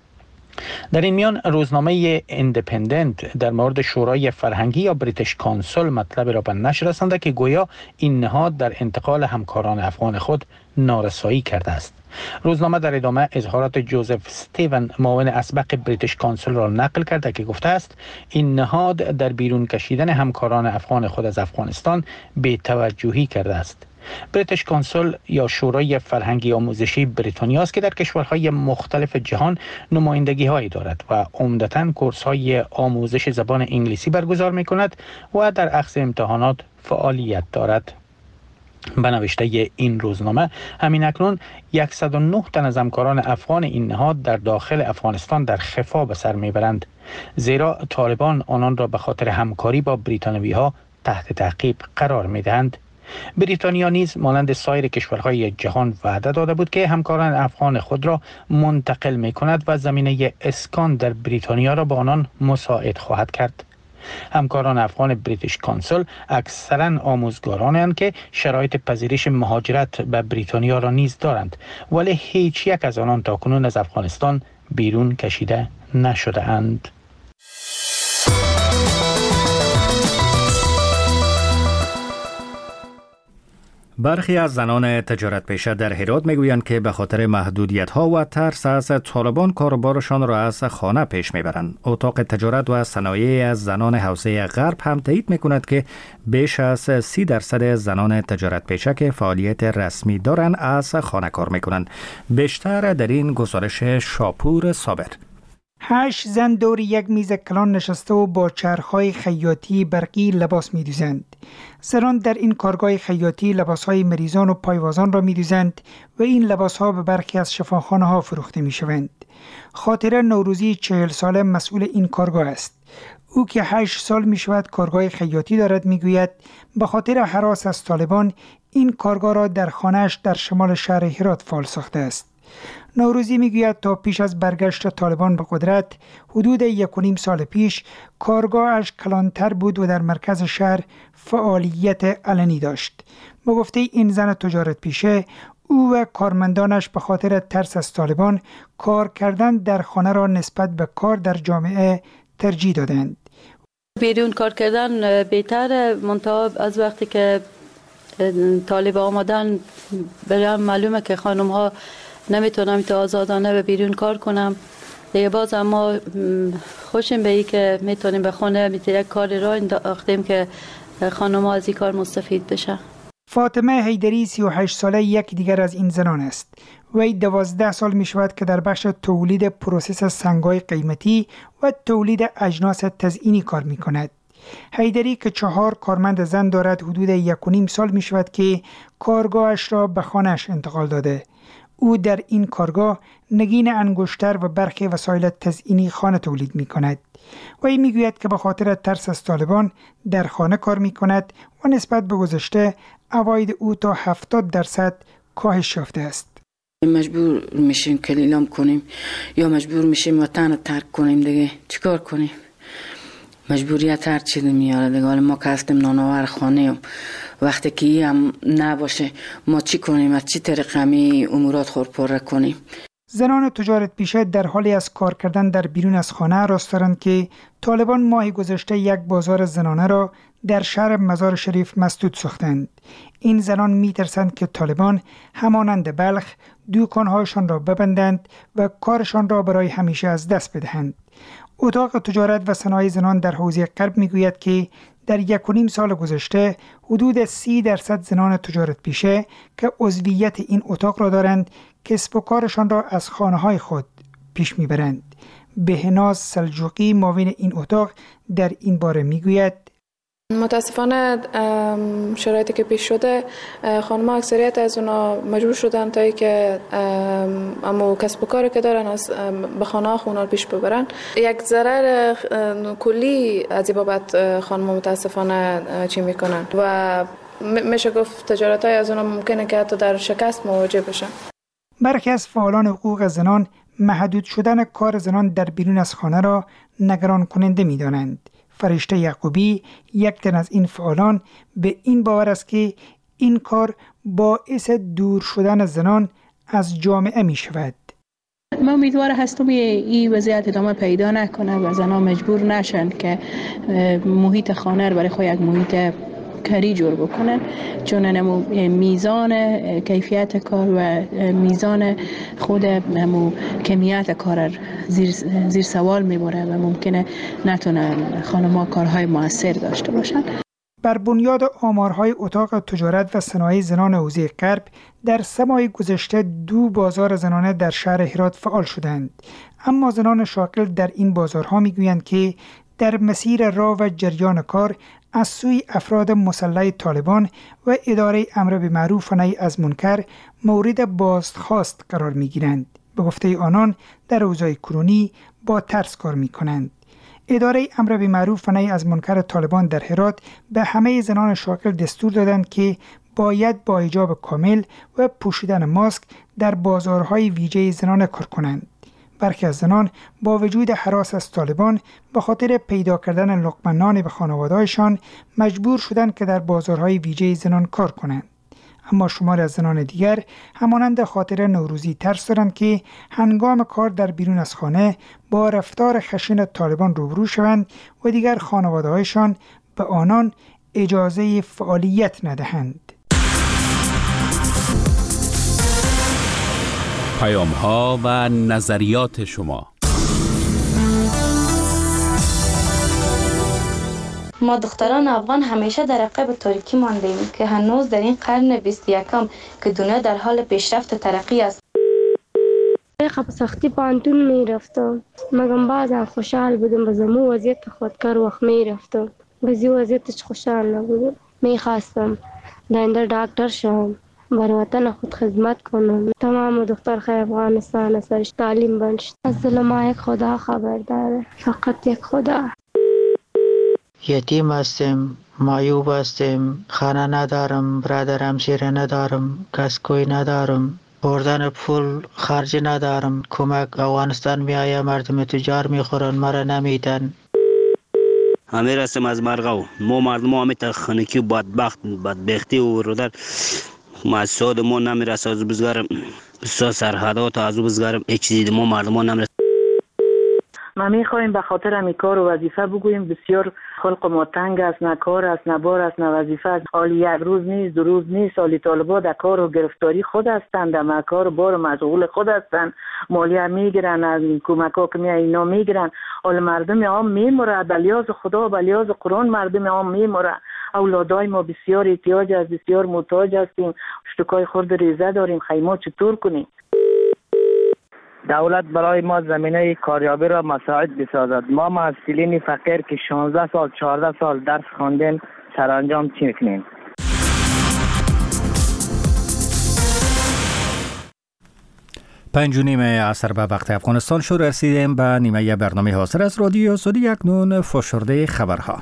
S5: در این میان روزنامه ایندیپندنت در مورد شورای فرهنگی یا بریتیش کانسل مطلب را به نشر رسانده که گویا این نهاد در انتقال همکاران افغان خود نارسایی کرده است. روزنامه در ادامه اظهارات جوزف استیون معاون اسبق بریتیش کانسل را نقل کرده که گفته است این نهاد در بیرون کشیدن همکاران افغان خود از افغانستان بی‌توجهی کرده است. بریتیش کانسل یا شورای فرهنگی آموزشی بریتانیا است که در کشورهای مختلف جهان نمایندگی هایی دارد و عمدتاً کورس های آموزش زبان انگلیسی برگزار می کند و در اخذ امتحانات فعالیت دارد. به نوشته این روزنامه همین اکنون صد و نه تن از همکاران افغان این نهاد در داخل افغانستان در خفا به سر میبرند، زیرا طالبان آنان را به خاطر همکاری با بریتانوی ها تحت تعقیب قرار میدهند. بریتانیا نیز مانند سایر کشورهای جهان وعده داده بود که همکاران افغان خود را منتقل می کند و زمینه اسکان در بریتانیا را به آنان مساعد خواهد کرد. همکاران افغان بریتیش کانسل اکثرا آموزگارانند که شرایط پذیرش مهاجرت به بریتانیا را نیز دارند، ولی هیچ یک از آنان تاکنون از افغانستان بیرون کشیده نشده اند.
S1: برخی از زنان تجارت پیشه در هرات میگویند که به خاطر محدودیت ها و ترس از طالبان کاروبارشان را از خانه پیش میبرند. اتاق تجارت و صنایع از زنان حوزه غرب هم تایید میکند که بیش از سی درصد زنان تجارت پیشه که فعالیت رسمی دارند از خانه کار میکنند. بیشتر در این گزارش شاپور صابر.
S16: هشت زن دور یک میز کلان نشسته و با چرخهای خیاطی برقی لباس می دوزند. زنان در این کارگاه خیاطی لباسهای مریضان و پایوازان را می دوزند و این لباسها به برخی از شفاخانه ها فروخته می شوند. خاطره نوروزی چهل ساله مسئول این کارگاه است. او که هشت سال می شود کارگاه خیاطی دارد می گوید به خاطر هراس از طالبان این کارگاه را در خانه‌اش در شمال شهر هرات فعال ساخته است. نوروزی میگوید تا پیش از برگشت طالبان به قدرت حدود یک و نیم سال پیش کارگاهش کلانتر بود و در مرکز شهر فعالیت علنی داشت. با گفته این زن تجارت پیشه، او و کارمندانش به خاطر ترس از طالبان کار کردن در خانه را نسبت به کار در جامعه ترجیح دادند.
S17: بیرون کار کردن بهتره، منتها از وقتی که طالب آمدن برام معلومه که خانم ها نمیتونم تا آزادانه به بیرون کار کنم دیگه. باز اما خوشم به ای که میتونیم به خونه میتونیم یک کار را انداختیم که خانم ها از این کار مستفید بشن.
S16: فاطمه حیدری سی و هشت ساله یک دیگر از این زنان است. وی دوازده سال می شود که در بخش تولید پروسس سنگ‌های قیمتی و تولید اجناس تزئینی کار می کند. حیدری که چهار کارمند زن دارد حدود یک و نیم سال می شود که کارگاهش را به خانه‌اش انتقال داده. او در این کارگاه نگین انگشتر و برخی وسایل تزئینی خانه تولید می کند. وی می گوید که به خاطر ترس از طالبان در خانه کار می کند و نسبت به گذشته عواید او تا هفتاد درصد کاهش یافته است.
S18: مجبور میشیم که اعلام کنیم یا مجبور میشیم وطن ترک کنیم دیگه. چیکار کنیم؟ مجبوریت هر چیز میاره دیگه. حالا ما که هستیم نانآور خانه، وقتی که هم نباشه ما چی کنیم؟ از چی طریق همی امورات خود پر کنیم؟
S16: زنان تجارت پیشه در حالی از کار کردن در بیرون از خانه راست دارند که طالبان ماه گذشته یک بازار زنانه را در شهر مزار شریف مسدود ساختند. این زنان می ترسند که طالبان همانند بلخ دوکانهایشان را ببندند و کارشان را برای همیشه از دست بدهند. اتاق تجارت و صنایع زنان در حوزه غرب می گوید که در یک و نیم سال گذشته حدود سی درصد زنان تجارت پیشه که عضویت این اتاق را دارند کسب و کارشان را از خانه‌های خود پیش میبرند. بهناز سلجوقی معاون این اتاق در این باره میگوید
S19: متاسفانه شرایطی که پیش شده خانم‌ها اکثریت از اونا مجبور شدن تا که اما کسب و کاری که دارن از به خانه‌ها خونه پیش ببرن. یک ضرر کلی از این بابت خانم‌ها متاسفانه چی میکنن و میشه گفت تجارت‌های از اونا ممکنه که حتی در شکست مواجه بشن.
S16: برخی از فعالان حقوق زنان محدود شدن کار زنان در بیرون از خانه را نگران کننده می دانند. فرشته یعقوبی یک تن از این فعالان به این باور است که این کار باعث دور شدن زنان از جامعه می شود.
S20: من امیدوار هستم این وضعیت ادامه پیدا نکنه و زنان مجبور نشن که محیط خانه را برای خود یک محیط کاری جور بکنن، چون میزان کیفیت کار و میزان خود همو کمیت کار زیر, زیر سوال میبره و ممکنه نتونن خانم‌ها کارهای موثر داشته باشن.
S16: بر بنیاد آمارهای اتاق تجارت و صنایع زنان حوزه غرب در سه ماه گذشته دو بازار زنانه در شهر هرات فعال شدند، اما زنان شاغل در این بازارها میگویند که در مسیر راه و جریان کار از سوی افراد مسلح طالبان و اداره امر بالمعروف و نهی از منکر مورد بازخواست قرار می گیرند. به گفته آنان در اوضاع کنونی با ترس کار می کنند. اداره امر بالمعروف و نهی از منکر طالبان در هرات به همه زنان شاغل دستور دادند که باید با حجاب کامل و پوشیدن ماسک در بازارهای ویژه زنان کار کنند. برخی از زنان با وجود هراس از طالبان به خاطر پیدا کردن لقمه نان به خانواده‌هایشان مجبور شدند که در بازارهای ویژه زنان کار کنند. اما شمار از زنان دیگر همانند خاطر نوروزی ترس دارند که هنگام کار در بیرون از خانه با رفتار خشن طالبان روبرو شوند و دیگر خانواده‌هایشان به آنان اجازه فعالیت ندهند.
S21: پیام ها و نظریات شما.
S22: ما دختران افغان همیشه در عقب تاریکی ماندیم که هنوز در این قرن بیست و یکم که دنیا در حال پیشرفت و ترقی است.
S23: خب سختی پانتون می رفتم مگم بعضا خوشحال بودم به زمو وضعیت خودکار وقت می رفتم بزی وضعیتش خوشحال نبودم. می خواستم داینده دکتر شم، بر وطن خود خدمت کنم. تمام دخترخای افغانستان از سرش تعلیم بنشت. از ظلم یک خدا خبر داره، فقط یک خدا.
S24: یتیم هستم، معیوب هستم، خانه ندارم، برادر همسایه ندارم، کسکوی ندارم، بردن پول خرج ندارم. کمک افغانستان می آید، مردم تجار می خورن، مرا نمیدن.
S25: همه رسم از مرغاو ما مردم همه تخنکی بدبخت بدبختی و رودر مسعود ما نمیرسه از بزرگم بسیار سرحدات از بزرگم هیچ چیزی ما مردم نمیرسه.
S2: ما میخوایم به خاطر همین کار و وظیفه بگوییم بسیار خلق ما تنگ است، نه کار است، نه بار است، نه وظیفه است. حالی یک روز نیست، دو روز نیست، حالی طالبان در کار و گرفتاری خود هستند، در کار و بار مشغول خود هستند، مالیه میگیرن، از کمک ها که می اینا میگیرن. حال مردم عام میموره، به لیاز خدا به لیاز قرآن مردم عام میموره. اولادای ما بسیار احتیاج است، بسیار محتاج هستیم، شتکای خورد ریزه داریم، خیمه چطور کنیم؟
S3: دولت برای ما زمینه کاریابی را مساعد بسازد. ما محصلین فقیر که شانزده سال چهارده سال درس خواندیم سرانجام چی کنیم؟
S1: پنج و نیم عصر به وقت افغانستان شو رسیدیم به نیمه برنامه حاضر از رادیو آزادی. اکنون فشرده خبرها.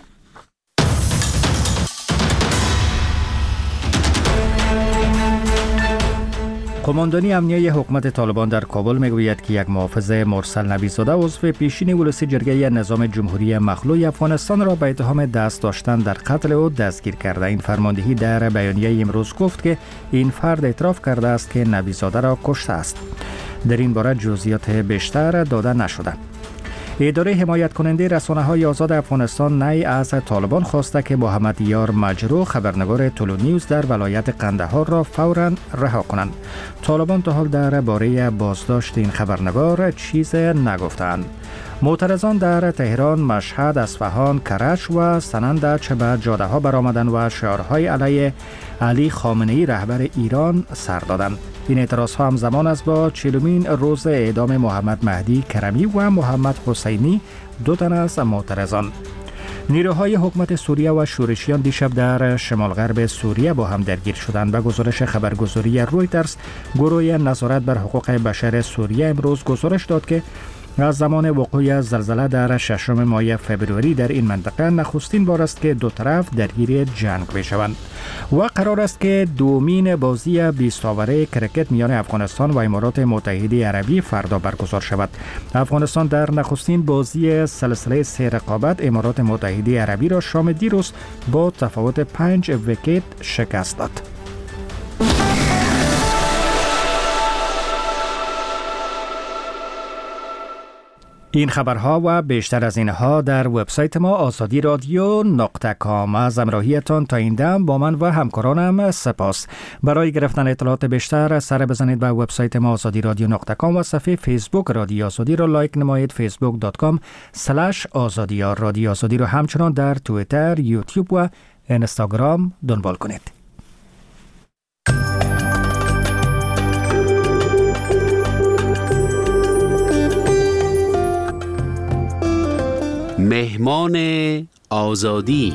S1: قماندانی امنیه حکومت طالبان در کابل میگوید که یک محافظ مرسل نبی‌زاده عضو پیشین ولسی جرگه نظام جمهوری مخلوع افغانستان را به اتهام دست داشتن در قتل او دستگیر کرده. این فرماندهی در بیانیه امروز گفت که این فرد اعتراف کرده است که نبی‌زاده را کشته است. در این باره جزئیات بیشتر داده نشده. اداره حمایت کننده رسانه‌های آزاد افغانستان نی از طالبان خواسته که محمد یار مجروح خبرنگار تولو نیوز در ولایت قندهار را فوراً رها کنند. طالبان تا حال در باره بازداشت این خبرنگار چیز نگفتند. معترضان در تهران، مشهد، اصفهان، کرج و سنندج به جاده‌ها برآمدند و شعارهای علیه علی خامنه‌ای رهبر ایران سر دادند. این اعتراض ها همزمان است با چهلمین روز اعدام محمد مهدی کرمی و محمد حسینی، دو تن از معترضان. نیروهای حکومت سوریه و شورشیان دیشب در شمال غرب سوریه با هم درگیر شدند. به گزارش خبرگزاری رویترز، گروه نظارت بر حقوق بشر سوریه امروز گزارش داد که از زمان وقوع زلزله در ششم ماه فوریه در این منطقه نخستین بار است که دو طرف درگیر جنگ میشوند و قرار است که دومین بازی بیست اوره کرکت میان افغانستان و امارات متحده عربی فردا برگزار شود. افغانستان در نخستین بازی سلسله سه رقابت امارات متحده عربی را شام دیروز با تفاوت پنج ویکت شکست داد. این خبرها و بیشتر از اینها در وبسایت ما آزادی رادیو نقطه کام. از همراهیتان تا این دم با من و همکارانم سپاس. برای گرفتن اطلاعات بیشتر سر بزنید به وبسایت ما آزادی رادیو نقطه کام و صفحه فیسبوک رادیو آزادی را لایک نمایید. فیسبوک دات کام اسلش آزادی. رادیو آزادی را همچنان در توییتر، یوتیوب و اینستاگرام دنبال کنید.
S21: مهمان آزادی.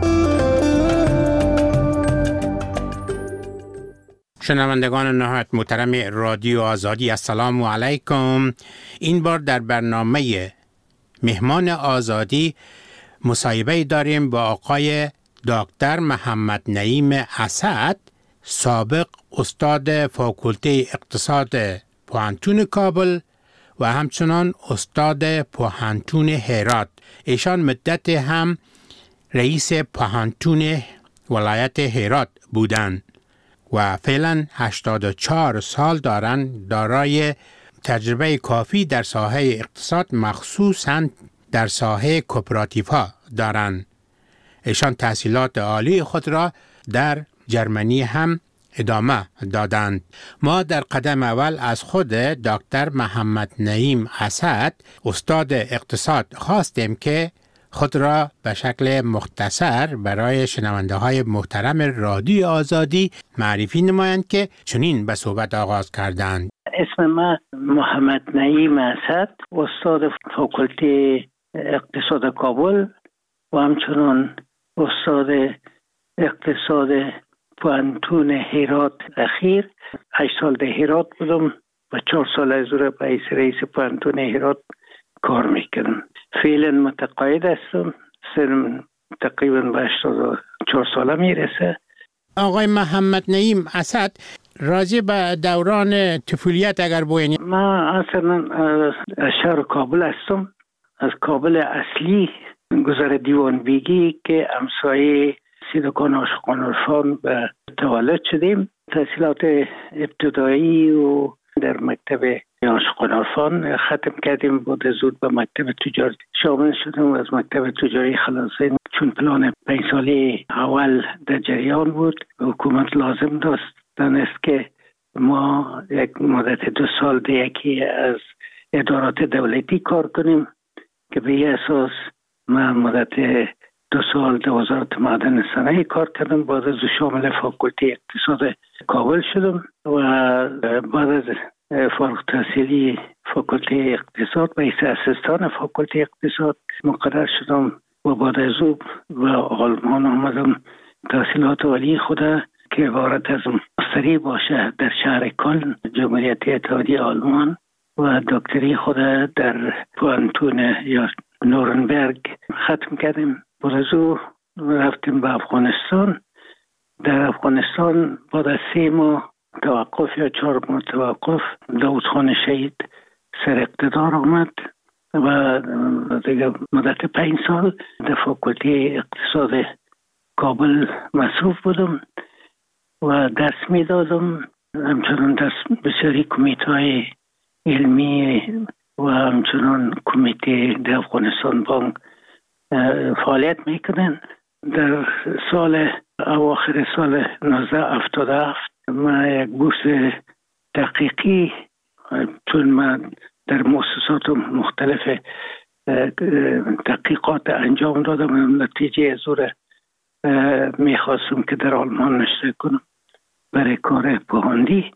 S8: شنوندگان نهایت محترم رادیو آزادی، السلام علیکم. این بار در برنامه مهمان آزادی مصاحبه داریم با آقای دکتر محمد نعیم اسد، سابق استاد فاکولته اقتصاد پوهنتون کابل و همچنان استاد پوهنتون هرات. ایشان مدت هم رئیس پوهنتون ولایت هرات بودند و فعلا هشتاد و چهار سال دارند. دارای تجربه کافی در ساحه اقتصاد، مخصوصاً در ساحه کوپراتیف ها دارند. ایشان تحصیلات عالی خود را در جرمنی هم ادامه دادند. ما در قدم اول از خود دکتر محمد نعیم اسد، استاد اقتصاد، خواستیم که خود را به شکل مختصر برای شنونده های محترم رادیو آزادی معرفی نمایند که چنین به صحبت آغاز کردند.
S9: اسم من محمد نعیم اسد، استاد فاکولته اقتصاد کابل و همچنان استاد اقتصاد پوهنتون هرات اخیر. هشت سال در هرات بودم و چهار سال از او را به رئیس پوهنتون هرات کار میکنم. فعلا متقاعد هستم. سنم تقریبا به هشتاد و چهار ساله میرسه.
S8: آقای محمد نعیم اسد، راجع به دوران طفولیت اگر بگویید.
S9: من اصلا از شهر کابل هستم، از کابل اصلی گذر دیوان بیگی که همسایه سیدکان عاشقان عرفان به تولد شدیم. تحصیلات ابتدایی و در مکتب عاشقان عرفان ختم کردیم. بعد زود به مکتب تجاری شامل شدم و از مکتب تجاری خلاصه، چون پلان پنج ساله اول در جریان بود، حکومت لازم داشت دانست که ما یک مدت دو سال در یکی از ادارات دولتی کار کنیم که به این اساس من مدت دو سال در وزارت معدن صنایع کار کردم. بعد از شامل فاکولته اقتصاد کابل شدم و بعد از فارغ التحصیلی فاکولته اقتصاد به حیث اسیستان فاکولته اقتصاد مقرر شدم و بعد از او به آلمان آمدم تحصیلات عالی خود که عبارت از ماستری باشه در شهر کلن جمهوریت اتحادیه آلمان و دکتری خود در پوانتون یا نورنبرگ ختم کردیم. بعد از او رفتیم به افغانستان. در افغانستان بعد از سه ماه توقف یا چهار ماه توقف داود خان شهید سر اقتدار آمد و دیگه مدت پنج سال در فاکولته اقتصاد کابل مصروف بودم و درس می دادم. همچنان درس بسیاری کمیته های علمی و همچنان کمیته در افغانستان بانک فعالیت میکنن. در سال اواخر سال نوزده هفتاد و هفت من یک بورس تحقیقی، چون من در مؤسسات مختلف تحقیقات انجام دادم، نتیجه زور میخواستم که در آلمان نشته کنم برای کار پوهاندی.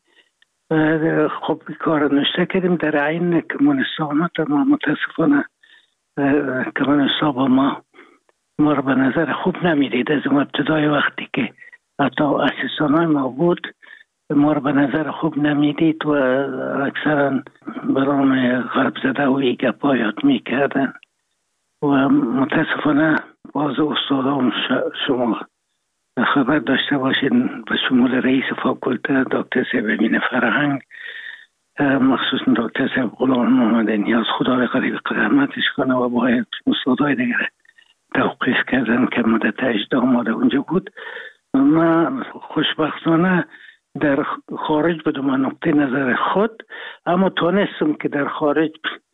S9: خب کار نشته کردیم. در عین کمونیست آمد، ما متاسفانه کمونیست با ما ما رو به نظر خوب نمیدید. از ابتدای وقتی که حتی اسیستان های ما بود ما رو به نظر خوب نمیدید و اکثرا برام غرب زده و ای گپا یاد میکردن و متاسفانه باز استادام شما خبر داشته باشین به شمول رئیس فاکولته دکتر صاحب امین فرهنگ، مخصوصا دکتر صاحب غلام محمد نیاز، خدا به قریب رحمتش کنه، و باید استادای دیگر توقیف کردن که مدت هجده ماه اونجا بود. من خوشبختانه در خارج بودم از نقطه نظر خود، اما تونستم که در خارج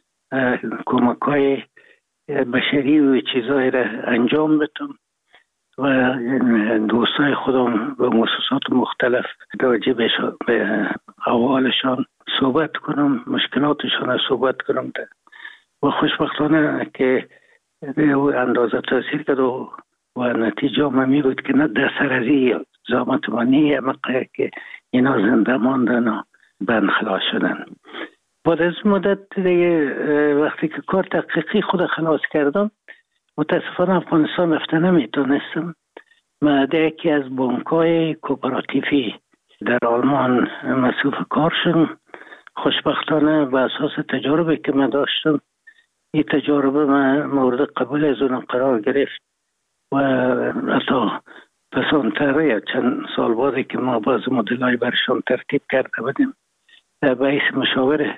S9: کمک های بشری و چیزایی را انجام بدم و دوستای خودم به مؤسسات مختلف راجع به احوالشان صحبت کنم، مشکلاتشان را صحبت کنم و خوشبختانه که به اندازه تاثیر کرد و نتیجه می بود که نه در سر از این زامت منی مقه که اینا زنده ماندن و بند خلاص شدن. بعد از مدت دیگه وقتی که کار تحقیقی خود خلاص کردم متاسفانه افغانستان رفته نمیتونستم. من در یکی از بانک‌های کوپراتیفی در آلمان مصروف کار شدم. خوشبختانه به اساس تجاربی که من داشتم این تجربه من مورد قبول از اونم قرار گرفت و حتی پسانتر یا چند سال بعدی که ما باز مدلای برشان ترتیب کرده بودیم باعث مشاور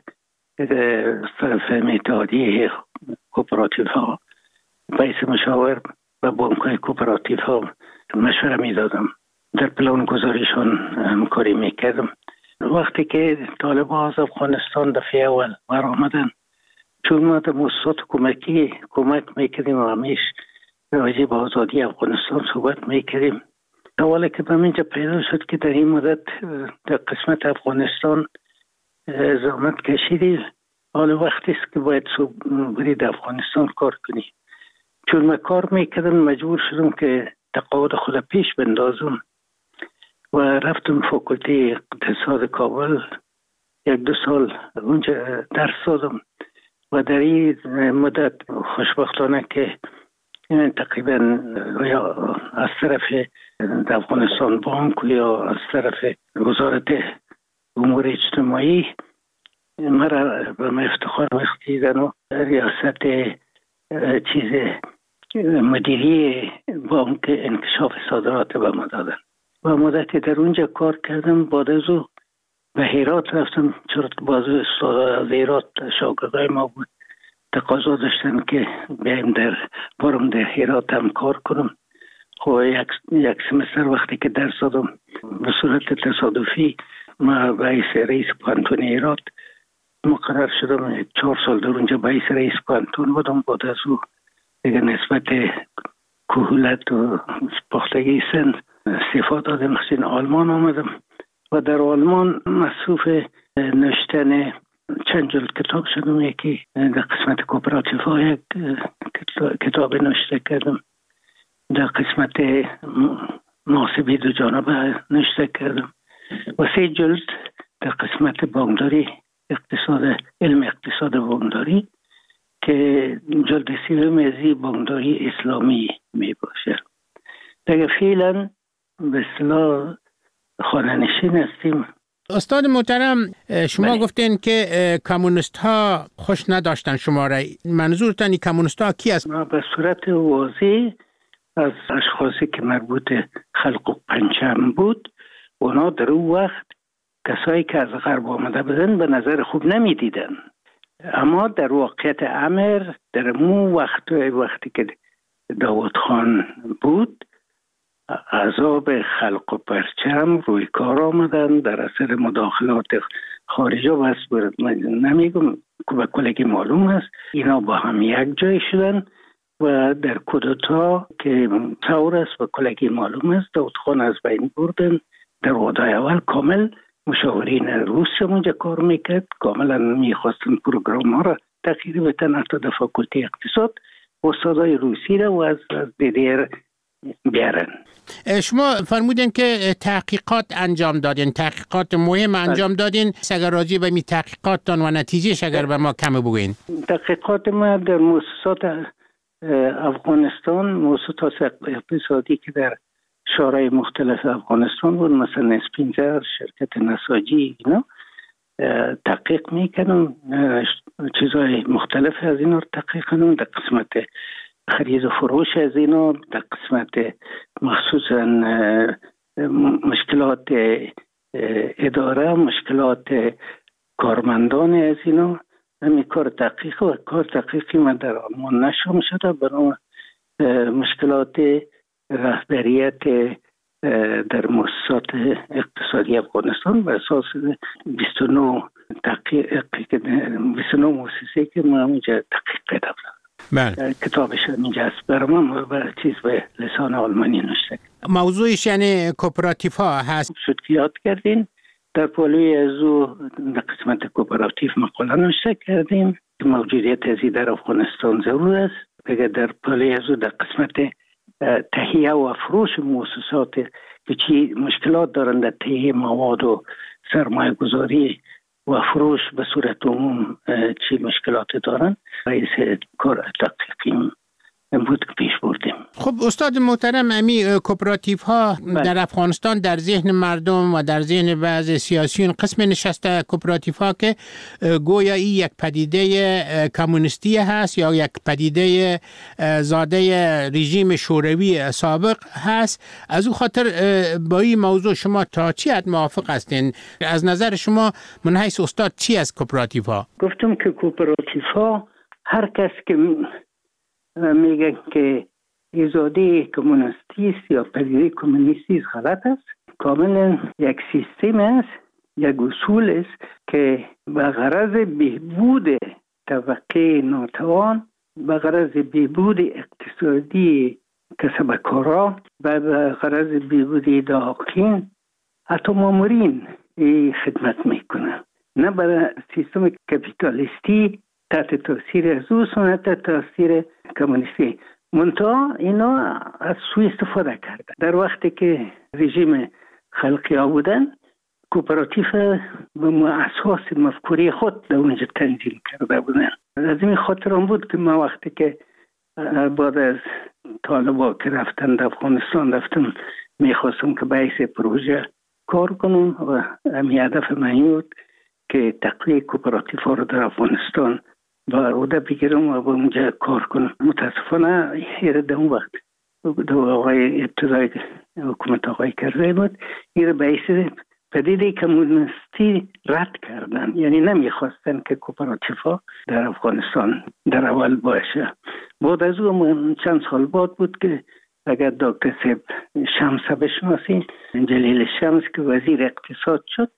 S9: طرف اتحادیه کوپراتیف ها باعث مشاور و بانک‌های کوپراتیف ها مشوره می دادم، در پلان گذاریشان همکاری می کردم. وقتی که طالبان از افغانستان دفعه اول بر آمدن، چون ما در مؤسسات کمکی کمک میکردیم و همیش راجع به آزادی افغانستان صحبت میکردیم. اولی که به اینجا پیدا شد که در این مدت در قسمت افغانستان زحمت کشیدی، حالا وقتی است که باید برید افغانستان کار کنی. چون من کار میکردم مجبور شدم که تقاعد خود پیش بندازم و رفتم فاکولته اقتصاد کابل، یک دو سال اونجا درس دادم و در این مدت خوشبختانه که تقریبا یا از طرف افغانستان بانک یا از طرف وزارت امور اجتماعی مرا به من افتخار بخشیدن و ریاست چیز مدیری بانک انکشاف صادرات به ما دادن و مدتی در اونجا کار کردم. بعد از او به هرات رفتم، چون بازو استاد از هرات شاگردای ما بود، تقاضا داشتن که بیایم در برم در هرات هم کار کنم. خب یک, یک سمستر وقتی که درس دادم به صورت تصادفی ما رئیس رئیس پانتون هرات مقرر شدم. چهار سال در اونجا به حیث رئیس پانتون بودم. بعد از او دیگه نسبت کهولت و پختگی سن استعفا دادم، خصوصا آلمان آمدم و در آلمان مصروف نوشتن چند جلد کتاب شدم. یکی در قسمت کوپراتیف ها یک کتاب نوشته کردم، در قسمت محاسبه دو جانبه نوشته کردم و سه جلد در قسمت بانکداری، اقتصاد، علم اقتصاد بانکداری که جلد سوم ازی بانکداری اسلامی می باشه. دیگه فعلا به اصطلاح خانه‌نشین هستیم.
S8: استاد محترم، شما
S9: بله.
S8: گفتین که کمونیست ها خوش نداشتن شما را. منظورتان این کمونیست ها کی است؟
S9: به صورت واضح از اشخاصی که مربوط خلق و پنجم بود، اونا در اون وقت کسایی که از غرب آمده بودن به نظر خوب نمی دیدن. اما در واقعیت امر در مو وقت وقتی که داوود خان بود، عذاب خلق و پرچم روی کار آمدن در اثر مداخلات خارجی. بس نمیگم که به کلگی معلوم است اینا با هم یک جای شدن و در کودتا که ثور است و کلگی معلوم است داوود خان از بین بردن. در وادای اول کامل مشاورین روس اونجا کار میکرد، کاملا میخواستن پروگرام ها را تغییر بدن. حتی در فاکولته اقتصاد استادای روسی را و از دیدیر بیارن.
S8: شما فرمودین که تحقیقات انجام دادین، تحقیقات مهم انجام دادین. اگر راجع به می تحقیقاتتان و نتیجهش اگر به ما کم بگوین.
S9: تحقیقات ما در مؤسسات افغانستان، مؤسسات اقتصادی که در شورای مختلف افغانستان بود، مثلا اسپینزر، شرکت نساجی، اینا تحقیق میکنم، چیزهای مختلف از اینا رو تحقیق کنم. در قسمت خرید و فروش از اینا، در قسمت مخصوصا مشکلات اداره، مشکلات کارمندان از اینا، همین کار تحقیق و کار تحقیقی من در آلمان نشم شده. برای مشکلات رهبریت در مؤسسات اقتصادی افغانستان بر اساس بیست و نه تحقیق بیست و نه مؤسسه که ما اونجا تحقیق کردم.
S8: بله.
S9: کتابش اینجا است. برای من به چیز به لسان آلمانی نوشته.
S8: موضوعش یعنی کوپراتیف ها هست.
S9: شد که یاد کردین در پالوی از او در قسمت کوپراتیف مقاله نوشته کردیم که موجودیت ازی در افغانستان ضرور است. بگه در پالوی از او در قسمت تهیه و فروش مؤسسات که چی مشکلات دارند در تهیه مواد و سرمایه گذاری و فروش به صورت عموم چی مشکلات دارند، رئیس کار تحقیقی بود که پیش بردیم.
S8: خب استاد محترم، امی کوپراتیف ها در افغانستان در ذهن مردم و در ذهن بعض سیاسیون قسم نشسته کوپراتیف ها که گویا این یک پدیده کمونیستی هست یا یک پدیده زاده رژیم شوروی سابق هست. از او خاطر با این موضوع شما تا چی حد موافق هستین؟ از نظر شما من حیث استاد چی از کوپراتیف ها؟
S9: گفتم که کوپراتیف ها هر کس که میگه که ایجادی کمونیستی است یا پدیده کمونیستی است غلط است. کاملا یک سیستم است، یک اصول است که به غرض بهبود طبقه ناتوان، به غرض بهبود اقتصادی کسبکارا و به غرض بهبود داخلین حتی مامورین خدمت میکنه، نه برای سیستم کپیتالیستی تحت تاثیر از او سنت تحت تاثیر کمونیستی. منتها اینا از سوی استفاده کردن. در وقتی که رژیم خلقی ها بودن، کوپراتیف به اساس مفکوری خود در اونجا تنظیم کرده بودن. از این خاطر هم بود که ما وقتی که بعد از طالبا که رفتن در افغانستان رفتم، میخواستم که به حیث پروژه کار کنم و همین هدف من بود که تقویه کوپراتیف ها رو در افغانستان با عهده بگیرم و با اونجا کار کنم. متاسفانه ایره در اون وقت دو آقای ابتدای حکومت آقای کرزی بود، ایره به حیث پدیده کمونیستی رد کردن، یعنی نمیخواستن که کوپراتیف ها در افغانستان در اول باشه. بعد از اون چند سال بعد بود که اگر دکتر صاحب شمس بشناسین، جلیل شمس که وزیر اقتصاد شد،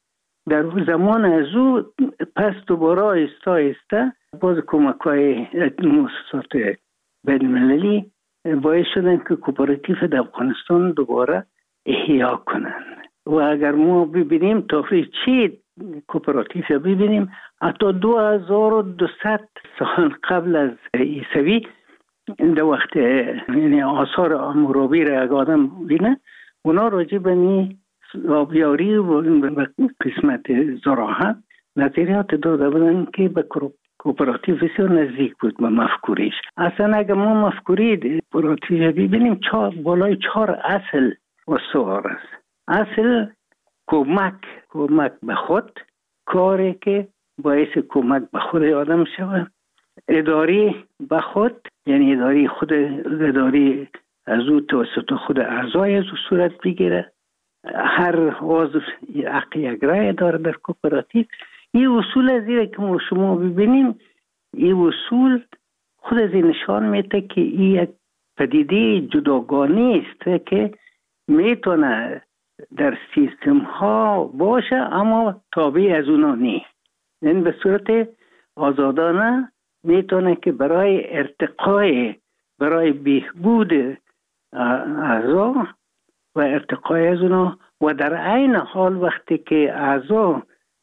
S9: در زمان از او پس دوباره آیسته آیسته باز کمک‌های مؤسسات بین المللی باعث شدن که کوپراتیو در افغانستان دوباره احیا کنند. و اگر ما ببینیم تاریخ چی کوپراتیو ببینیم، حتی دو هزار و دویست سال قبل از عیسوی در وقت یعنی آثار حمورابی را اگر آدم بینه، اونا راجع به این آبیاری و قسمت زراعت نظریات داده بودن که به کوپراتیو بسیار نزدیک بود به مفکوریش. اصلا اگر ما مفکوری کوپراتیو ببینیم چهار بالای چهار اصل استوار است. اصل کمک کمک به خود، کاری که باعث کمک به خود آدم شود. اداری به خود، یعنی اداری خود اداری از او توسط خود اعضای از او صورت بگیره. هر عضو حق یک رای داره در کوپراتیو. این اصول از این که ما شما ببینیم، این اصول خود از این نشان میده که این یک پدیده جداگانه است که میتونه در سیستم ها باشه اما تابع از اونا نیست. یعنی به صورت آزادانه میتونه که برای ارتقای برای بهبود اعضا و ارتقای از اونا و در عین حال وقتی که اعضا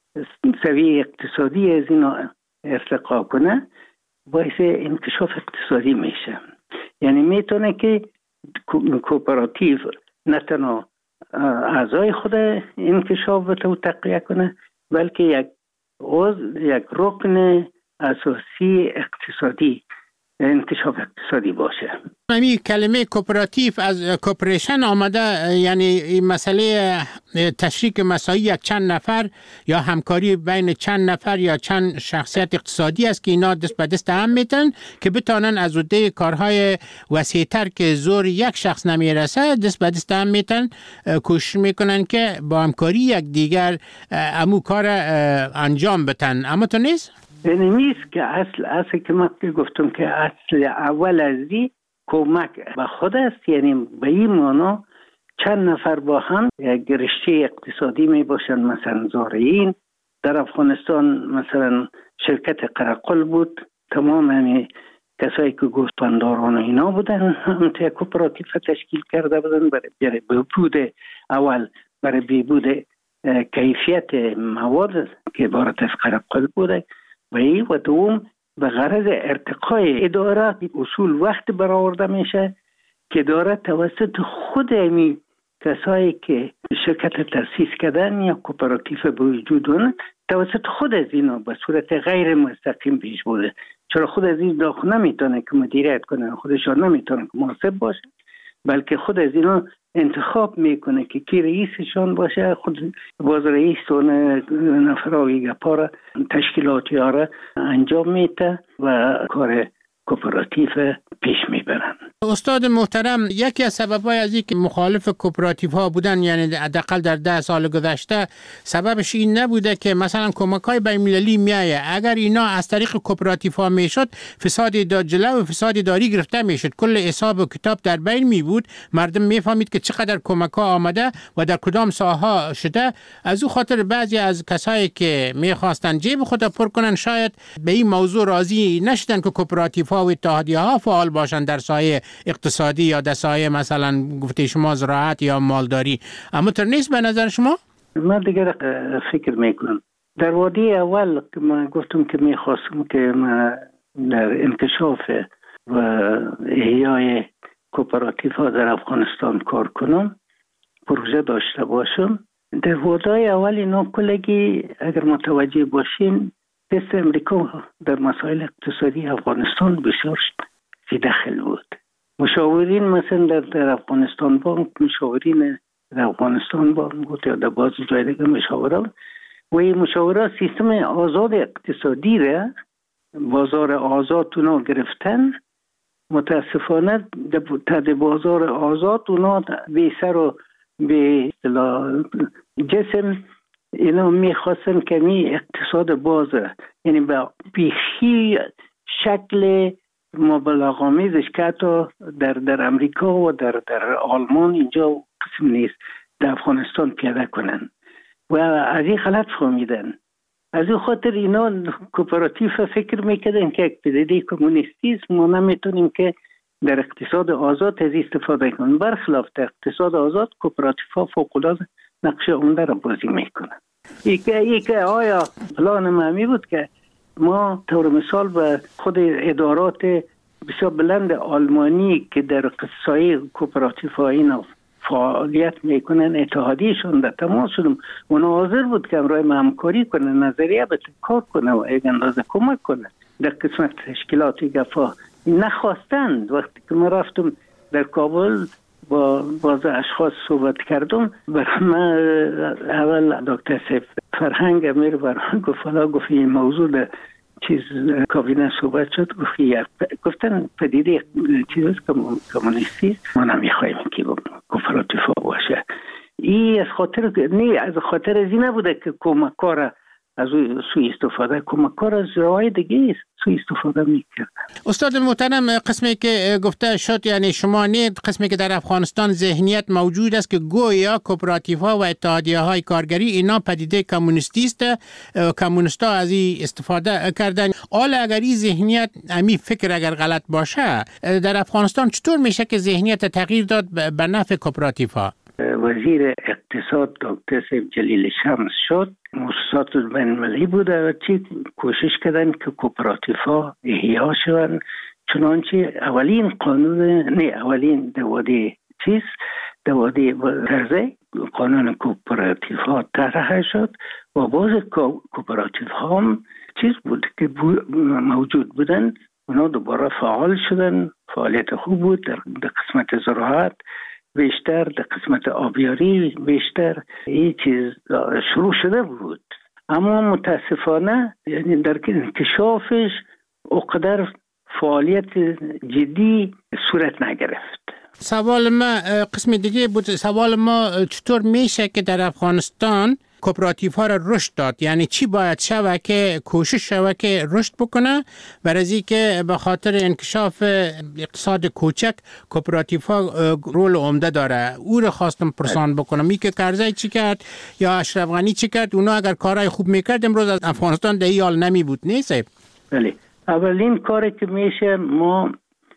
S9: سویه اقتصادی از اینا ارتقا کنه باعث انکشاف اقتصادی میشه. یعنی میتونه که کوپراتیو نه تنها اعضای خود انکشاف بده و تقویه کنه، بلکه یک عضو یک رکن اساسی اقتصادی انکشاف اقتصادی باشه.
S8: همین کلمه کوپراتیو از کوپریشن آمده، یعنی این مسئله تشریک مساعی یک چند نفر یا همکاری بین چند نفر یا چند شخصیت اقتصادی است که اینا دست به دست هم میتن که بتانن از عهده کارهای وسیع‌تر که زور یک شخص نمیرسه دست به دست هم میتن کوشش میکنن که با همکاری یک دیگر امو کار انجام بدن. اما تو نیست؟
S9: یعنی نیست که اصل اصل که من گفتم که اصل اول از دی کمک به خود است. یعنی به این معنا چند نفر با هم یک رشته اقتصادی می باشند. مثلا زارعین در افغانستان مثلا شرکت قرقل بود، تمام همین کسایی که گوسفنداران اینا بودن هم تا کوپراتیو تشکیل کرده بودن برای بهبود اول برای بهبود کیفیت مواد که عبارت از قرقل بوده و ای و دوم به غرض ارتقای اداره. اصول وقت برآورده میشه که اداره توسط خود امی کسایی که شرکت تأسیس کردن یا کوپراتیو به وجود اون توسط خود از اینا به صورت غیر مستقیم پیش بوده. چرا خود از این داخل نمیتونه که مدیریت کنه، خودشان نمیتونه که محاسب باشه، بلکه خود از اینا انتخاب میکنه که کی رئیسشان باشه. خود باز رئیس اون نفراوی گپارا تشکیلاتی ها را انجام میده و کار کوپراتیو پیش میبرن.
S8: استاد محترم، یکی از سبب‌های از اینکه مخالف کوپراتیو ها بودن، یعنی حداقل در ده سال گذشته، سببش این نبوده که مثلا کمک‌های بین‌المللی میایه اگر اینا از طریق کوپراتیو ها میشد فساد داجله و فساد داری گرفته میشد، کل حساب و کتاب در بین می بود، مردم میفهمید که چقدر کمک‌ها آمده و در کدام ساحه شده. از او خاطر بعضی از کسایی که میخواستن جیب خود پر کنن شاید به این موضوع راضی نشدن که کوپراتیو ها و اتحادیه‌ها فعال باشن در سایه اقتصادی یا در سایه مثلا گفته شما زراعت یا مالداری. اما تر نیست به نظر شما؟
S9: من دیگر فکر میکنم در وادی اول که من گفتم که میخواستم که من در انکشاف و احیای کوپراتیو ها در افغانستان کار کنم، پروژه داشته باشم. در وادی اول اینا کلگی اگر متوجه باشین دست امریکا در مسائل اقتصادی افغانستان بسیار فی داخل بود. مشاورین مثلا در, در افغانستان بانک، مشاورین در افغانستان بانک یا در بعض جای دیگه مشاوران و این مشاوران سیستم آزاد اقتصادی را بازار آزاد اونا گرفتن. متاسفانه در بازار آزاد اونا به سر و به جسم اینا میخواستن که می اقتصاد بازه، یعنی به بیخی شکل مبالغه‌آمیزش که حتی در در امریکا و در در آلمان اینجا قسم نیست در افغانستان پیاده کنن. و از این غلط فهمیدن. از این خاطر اینا کوپراتیو فکر میکردن که یک پدیده کمونیستی است، ما نمیتونیم که در اقتصاد آزاد از استفاده کنیم. برخلاف در اقتصاد آزاد کوپراتیو ها فوق‌العاده نقش عمده را بازی میکنن. یکی یکی آیا پلان معمی بود که ما طور مثال به خود ادارات بسیار بلند آلمانی که در سایه کوپراتیو ها اینا فعالیت میکنن اتحادیشون در تماس شدم، اونا حاضر بود که امروی همکاری کنه، نظریه به کار کنه و یک اندازه کمک کنه در قسمت تشکیلات گفا. نخواستند. وقتی که من رفتم در کابل با باز اشخاص صحبت کردم، برای من اول دکتر سیف فرهنگ امیر برای گفت حالا گفت این موضوع در چیز کابینه صحبت شد، گفت گفتن پدیده چیز کمونیستی ما نمیخوایم که کوپراتیو باشه. این از خاطر نه از خاطر از این نبوده که کمکار از سوی استفاده کمکار از راه دیگه سوی استفاده میکرد.
S8: استاد محترم، قسمی که گفته شد یعنی شما نه قسمی که در افغانستان ذهنیت موجود است که گویا کوپراتیو ها و اتحادیه های کارگری اینا پدیده کمونیستی است، کمونیستا از این استفاده کردن. حالا اگر این ذهنیت امی فکر اگر غلط باشه، در افغانستان چطور میشه که ذهنیت تغییر داد به نفع کوپراتیو ها؟
S9: وزیر اقتصاد دکتر سیف جلیل شمس شد، مؤسسات بین‌المللی بوده و چی کوشش کردن که کوپراتیو ها احیا شوند. چنانچه اولین قانون نه اولین دواده چیز دواده ورزه قانون کوپراتیو ها طرح شد و باز کوپراتیو ها هم چیز بود که موجود بودن، اونا دوباره فعال شدن. فعالیت خوب بود در, در قسمت زراعت بیشتر، در قسمت آبیاری بیشتر این چیز شروع شده بود، اما متاسفانه یعنی در انکشافش اقدر فعالیت جدی صورت نگرفت.
S8: سوال ما قسم دیگه بود. سوال ما چطور میشه که در افغانستان کوپراتیو ها را رشد داد؟ یعنی چی باید شوه که کوشش شوه که رشد بکنه؟ برای که به خاطر انکشاف اقتصاد کوچک کوپراتیو ها رول عمده داره. او را خواستم پرسان بکنم می که کرزی چی کرد یا اشرف غنی چی کرد؟ اونا اگر کارهای خوب میکرد امروز از افغانستان در این حال نمی بود. نیست؟
S9: بله. اولین کاری که میشه ما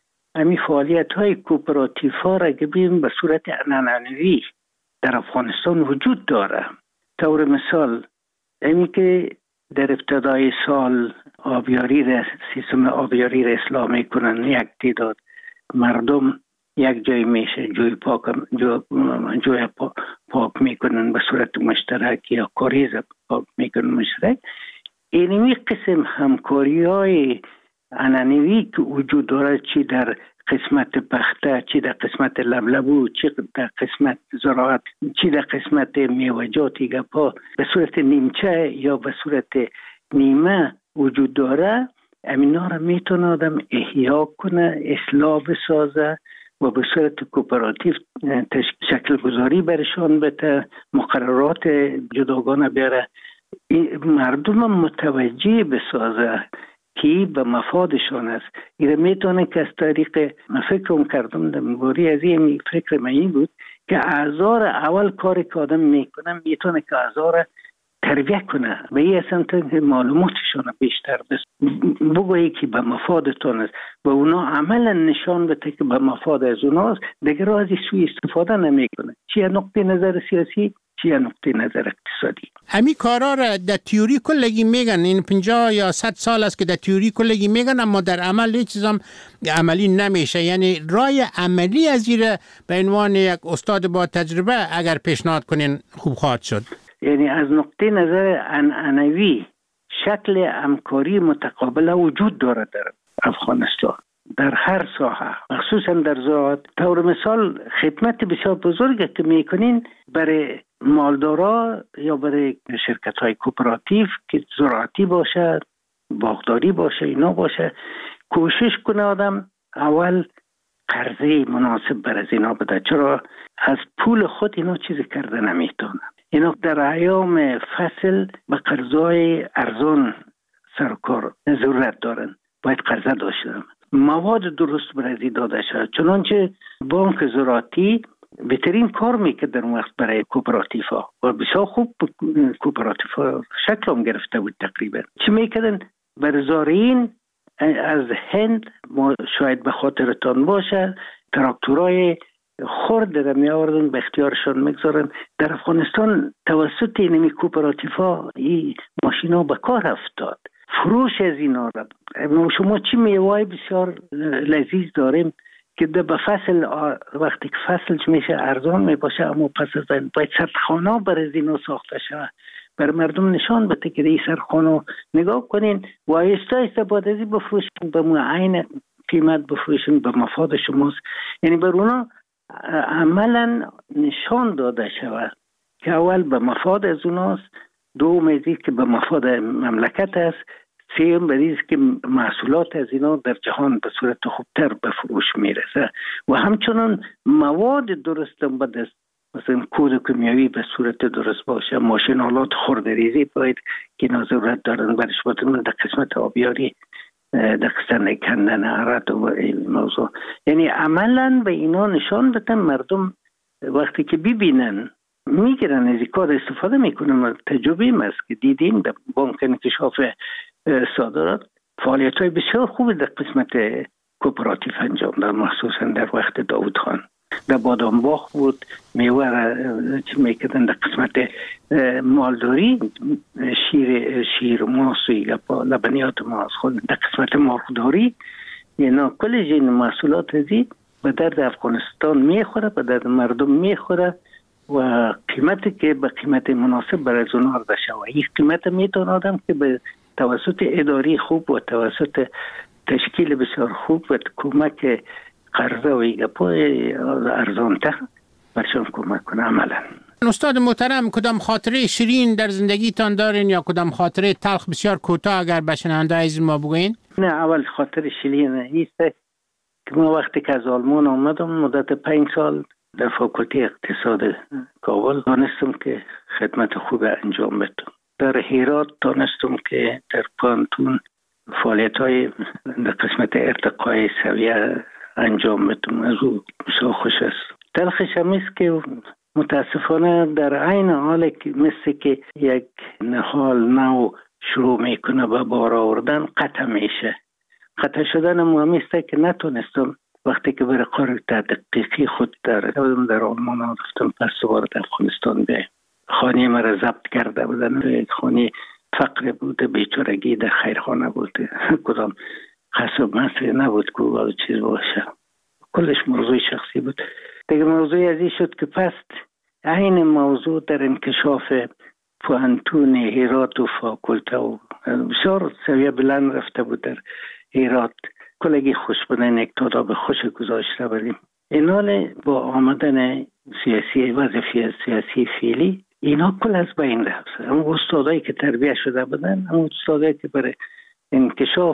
S9: امی فعالیت های کوپراتیو ها را ببینیم به صورت عنعنوی در افغانستان وجود داره. طور مثال اینی که در ابتدای سال آبیاری را سیستم آبیاری را اصلاح میکنن، یک تعداد مردم یک جای میشه جوی پاک جو جوی پا پاک میکنن به صورت مشترک یا کاریز پاک میکنن مشترک. اینمی قسم همکاری های عنعنوی که وجود داره، چی در قسمت پخته، چی در قسمت لبلبو، چی در قسمت زراعت، چی در قسمت میوه‌جاتی گپا به صورت نیمچه یا به صورت نیمه وجود داره، امینا را میتونه آدم احیا کنه، اصلاح بسازه و به صورت کوپراتیو شکل گذاری برشان بده، مقررات جداگانه بیاره، مردم متوجه بسازه که به مفادشان است. این میتونه که از طریق من فکرم کردم در مباری از این فکر من این بود که اعضا را اول کاری که آدم میکنه میتونه که اعضا را تربیه کنه و این اصلا معلوماتشان بیشتر بس بگویی که به مفادتان است و اونا عملا نشان بده که به مفاد از اوناست، دیگر از سوی استفاده نمیکنه، چی نقطه نظر سیاسی چی نقطه نظر اقتصادی.
S8: امی کارا را در تیوری کلگی میگن، این پنجاه یا صد سال است که در تیوری کلگی میگن، اما در عمل هیچ چیزم عملی نمیشه. یعنی رای عملی از این به عنوان یک استاد با تجربه اگر پیشنهاد کنین خوب خواهد شد.
S9: یعنی از نقطه نظر عنعنوی شکل همکاری متقابل وجود دارد در افغانستان در هر ساحه، مخصوصا در زراعت. طور مثال خدمت بسیار بزرگی که میکنین برای مالدارا یا برای شرکت های کوپراتیو که زراعتی باشه، باغداری باشه، اینا باشه، کوشش کنه آدم اول قرضه مناسب بر از اینا بده، چرا از پول خود اینا چیزی کرده نمیتونه. اینا در ایام فصل به قرضای ارزان سرکار ضرورت دارن، باید قرضه داشته مواد درست برای داده شد. چنانچه بانک زراعتی بهترین کار میکرد در وقت برای کوپراتیف ها و بسیار خوب کوپراتیف ها شکل هم گرفته بود. تقریبا چی میکردن؟ بر زارعین از هند، ما شاید به خاطرتان باشه، تراکتورهای خرد را می آوردن به اختیارشان میگذارن. در افغانستان توسط اینمی کوپراتیف ها این ماشین ها به کار افتاد. فروش از اینا را شما چی میوه بسیار لذیذ داریم که به فصل وقتی که فصل میشه ارزان میباشه، اما پس از این باید سردخانه برای اینا ساخته شود، بر مردم نشان بده که این سردخانه نگاه کنین و آیسته آیسته بعد از این بفروشین، به معین قیمت بفروشین، به مفاد شماست. یعنی بر اونا عملا نشان داده شود که اول به مفاد از اوناست، دوم از این که به مفاد مملکت است، سیم بریز که محصولات از اینا در جهان به صورت خوبتر به فروش میرسه و همچنان مواد درست هم بده، مثلا کود کیمیایی به صورت درست باشه، ماشینالات خردریزی باید که اینا ضرورت دارن برش باید در قسمت آبیاری، در قسمت کندن عرد و این موضوع. یعنی عملا به اینا نشان بدن، مردم وقتی که ببینن میگیرن از این کار استفاده میکنن. تجربه است که دیدیم در بانک انکشاف صادرات فعالیت های بسیار خوبی در قسمت کوپراتیف انجام داد، مخصوصا در وقت داوود خان. در بادام باغ بود، میوه را چی میکردن در قسمت مالداری، شیر شیر ماست و لبنیات ماست خود در قسمت مرغداری، اینا کل این محصولات ازی به درد افغانستان میخوره، به درد مردم میخوره و قیمتی که به قیمت مناسب برای زنار داشته و این قیمت میتونه آدم که به توسط اداری خوب و توسط تشکیل بسیار خوب و کمک قرضه و ایگپای ارزانتر برشان کمک کنه عملا.
S8: استاد محترم، کدام خاطره شیرین در زندگیتان دارین یا کدام خاطره تلخ بسیار کوتاه اگر به شنونده عزیز ما بگوین؟
S9: نه، اول خاطر شیرین ایست که ما وقتی که از آلمان آمدم مدت پنج سال در فاکولته اقتصاد کابل دانستم که خدمت خوب انجام بدم. در هرات دانستم که در پانتون فعالیت های در قسمت ارتقای سویه انجام بدم. از او بسیار خوش است. تلخش هم است که متاسفانه در عین حال که مثل که یک نهال نو شروع میکنه به بار آوردن قطع میشه. قطع شدن مهم است که نتونستم وقتی که برای کار تحقیقی خود در در آلمان رفتم، پس دوباره در افغانستان به خانه مرا ضبط کرده بودن. خانه فقر بوده، بیچارگی در خیرخانه بوده، کدام قصب مصری نبود که چیز باشه، کلش موضوع شخصی بود. دیگه موضوع ازی شد که پس این موضوع در انکشاف پوهنتون هرات و فاکولته و بسیار سویه بلند رفته بود در هرات. کلگی خوش بودن یک تاداب خوش گذاشته بودیم. اینال با آمدن سیاسی وظیفه سیاسی فعلی اینا کل از بین رفت. اما استادایی که تربیه شده بودن، اما استادایی که برای انکشاف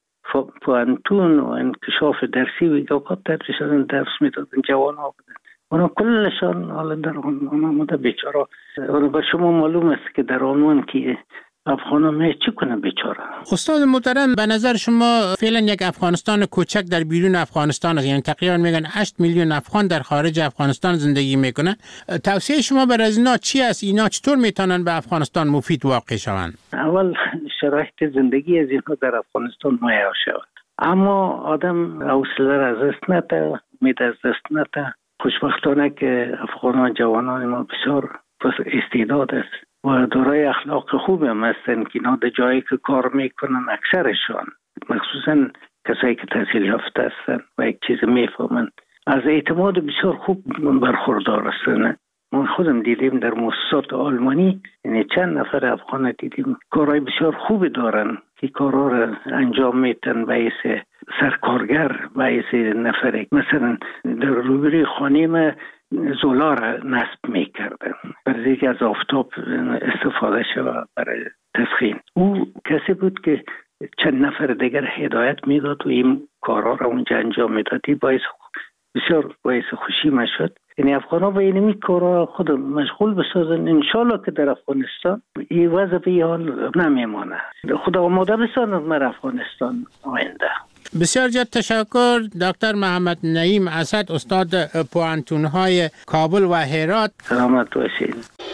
S9: پوهنتون و انکشاف درسی و اوقات تربیه شدن درس میدادن، جوان ها بودن. اونا کلشان حالا در آلمان آمده بیچاره. بر شما معلوم است که در آلمان که افغان هم چی کنه بیچاره.
S8: استاد محترم، به نظر شما فعلا یک افغانستان کوچک در بیرون افغانستان است، یعنی تقریبا میگن هشت میلیون افغان در خارج افغانستان زندگی میکنه. توصیه شما برای از اینا چی است؟ اینا چطور میتونن به افغانستان مفید واقع شوند؟
S9: اول شرایط زندگی از اینها در افغانستان مهیا شود، اما آدم حوصله را از دست نده، امید از دست نده. خوشبختانه که افغانان جوانان ما بسیار استعداد است و دارای اخلاق خوب هم هستن که اینا در جایی که کار میکنن اکثرشان، مخصوصا کسایی که تحصیل یافته هستن و یک چیز میفهمن، از اعتماد بسیار خوب برخوردار هستن. ما خودم دیدیم در مؤسسات آلمانی، یعنی چند نفر افغان دیدیم کارهای بسیار خوبی دارن که کارها را انجام میتن باعث سرکارگر، باعث نفر مثلا در روبروی خانه ما زولا را نصب میکردن برای که از آفتاب استفاده شود برای تسخین. او کسی بود که چند نفر دیگر هدایت میداد و این کارها را اونجا انجام میداد. باعث بسیار باعث خوشی ما شد. یعنی افغان‌ها به اینمی کارها خود مشغول بسازن. انشالله که در افغانستان این وضع به این حال نمیمانه. خدا آماده بسازد مر افغانستان آینده.
S8: بسیار زیاد تشکر دکتر محمد نعیم اسد، استاد پوهنتون‌های کابل و هرات.
S9: سلامت باشید.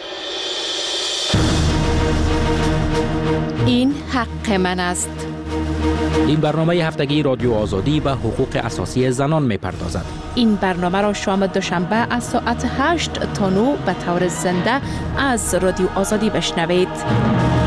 S4: این حق من است.
S14: این برنامه هفتگی رادیو آزادی به حقوق اساسی زنان می‌پردازد.
S4: این برنامه را شام دوشنبه از ساعت هشت تا نه به طور زنده از رادیو آزادی بشنوید.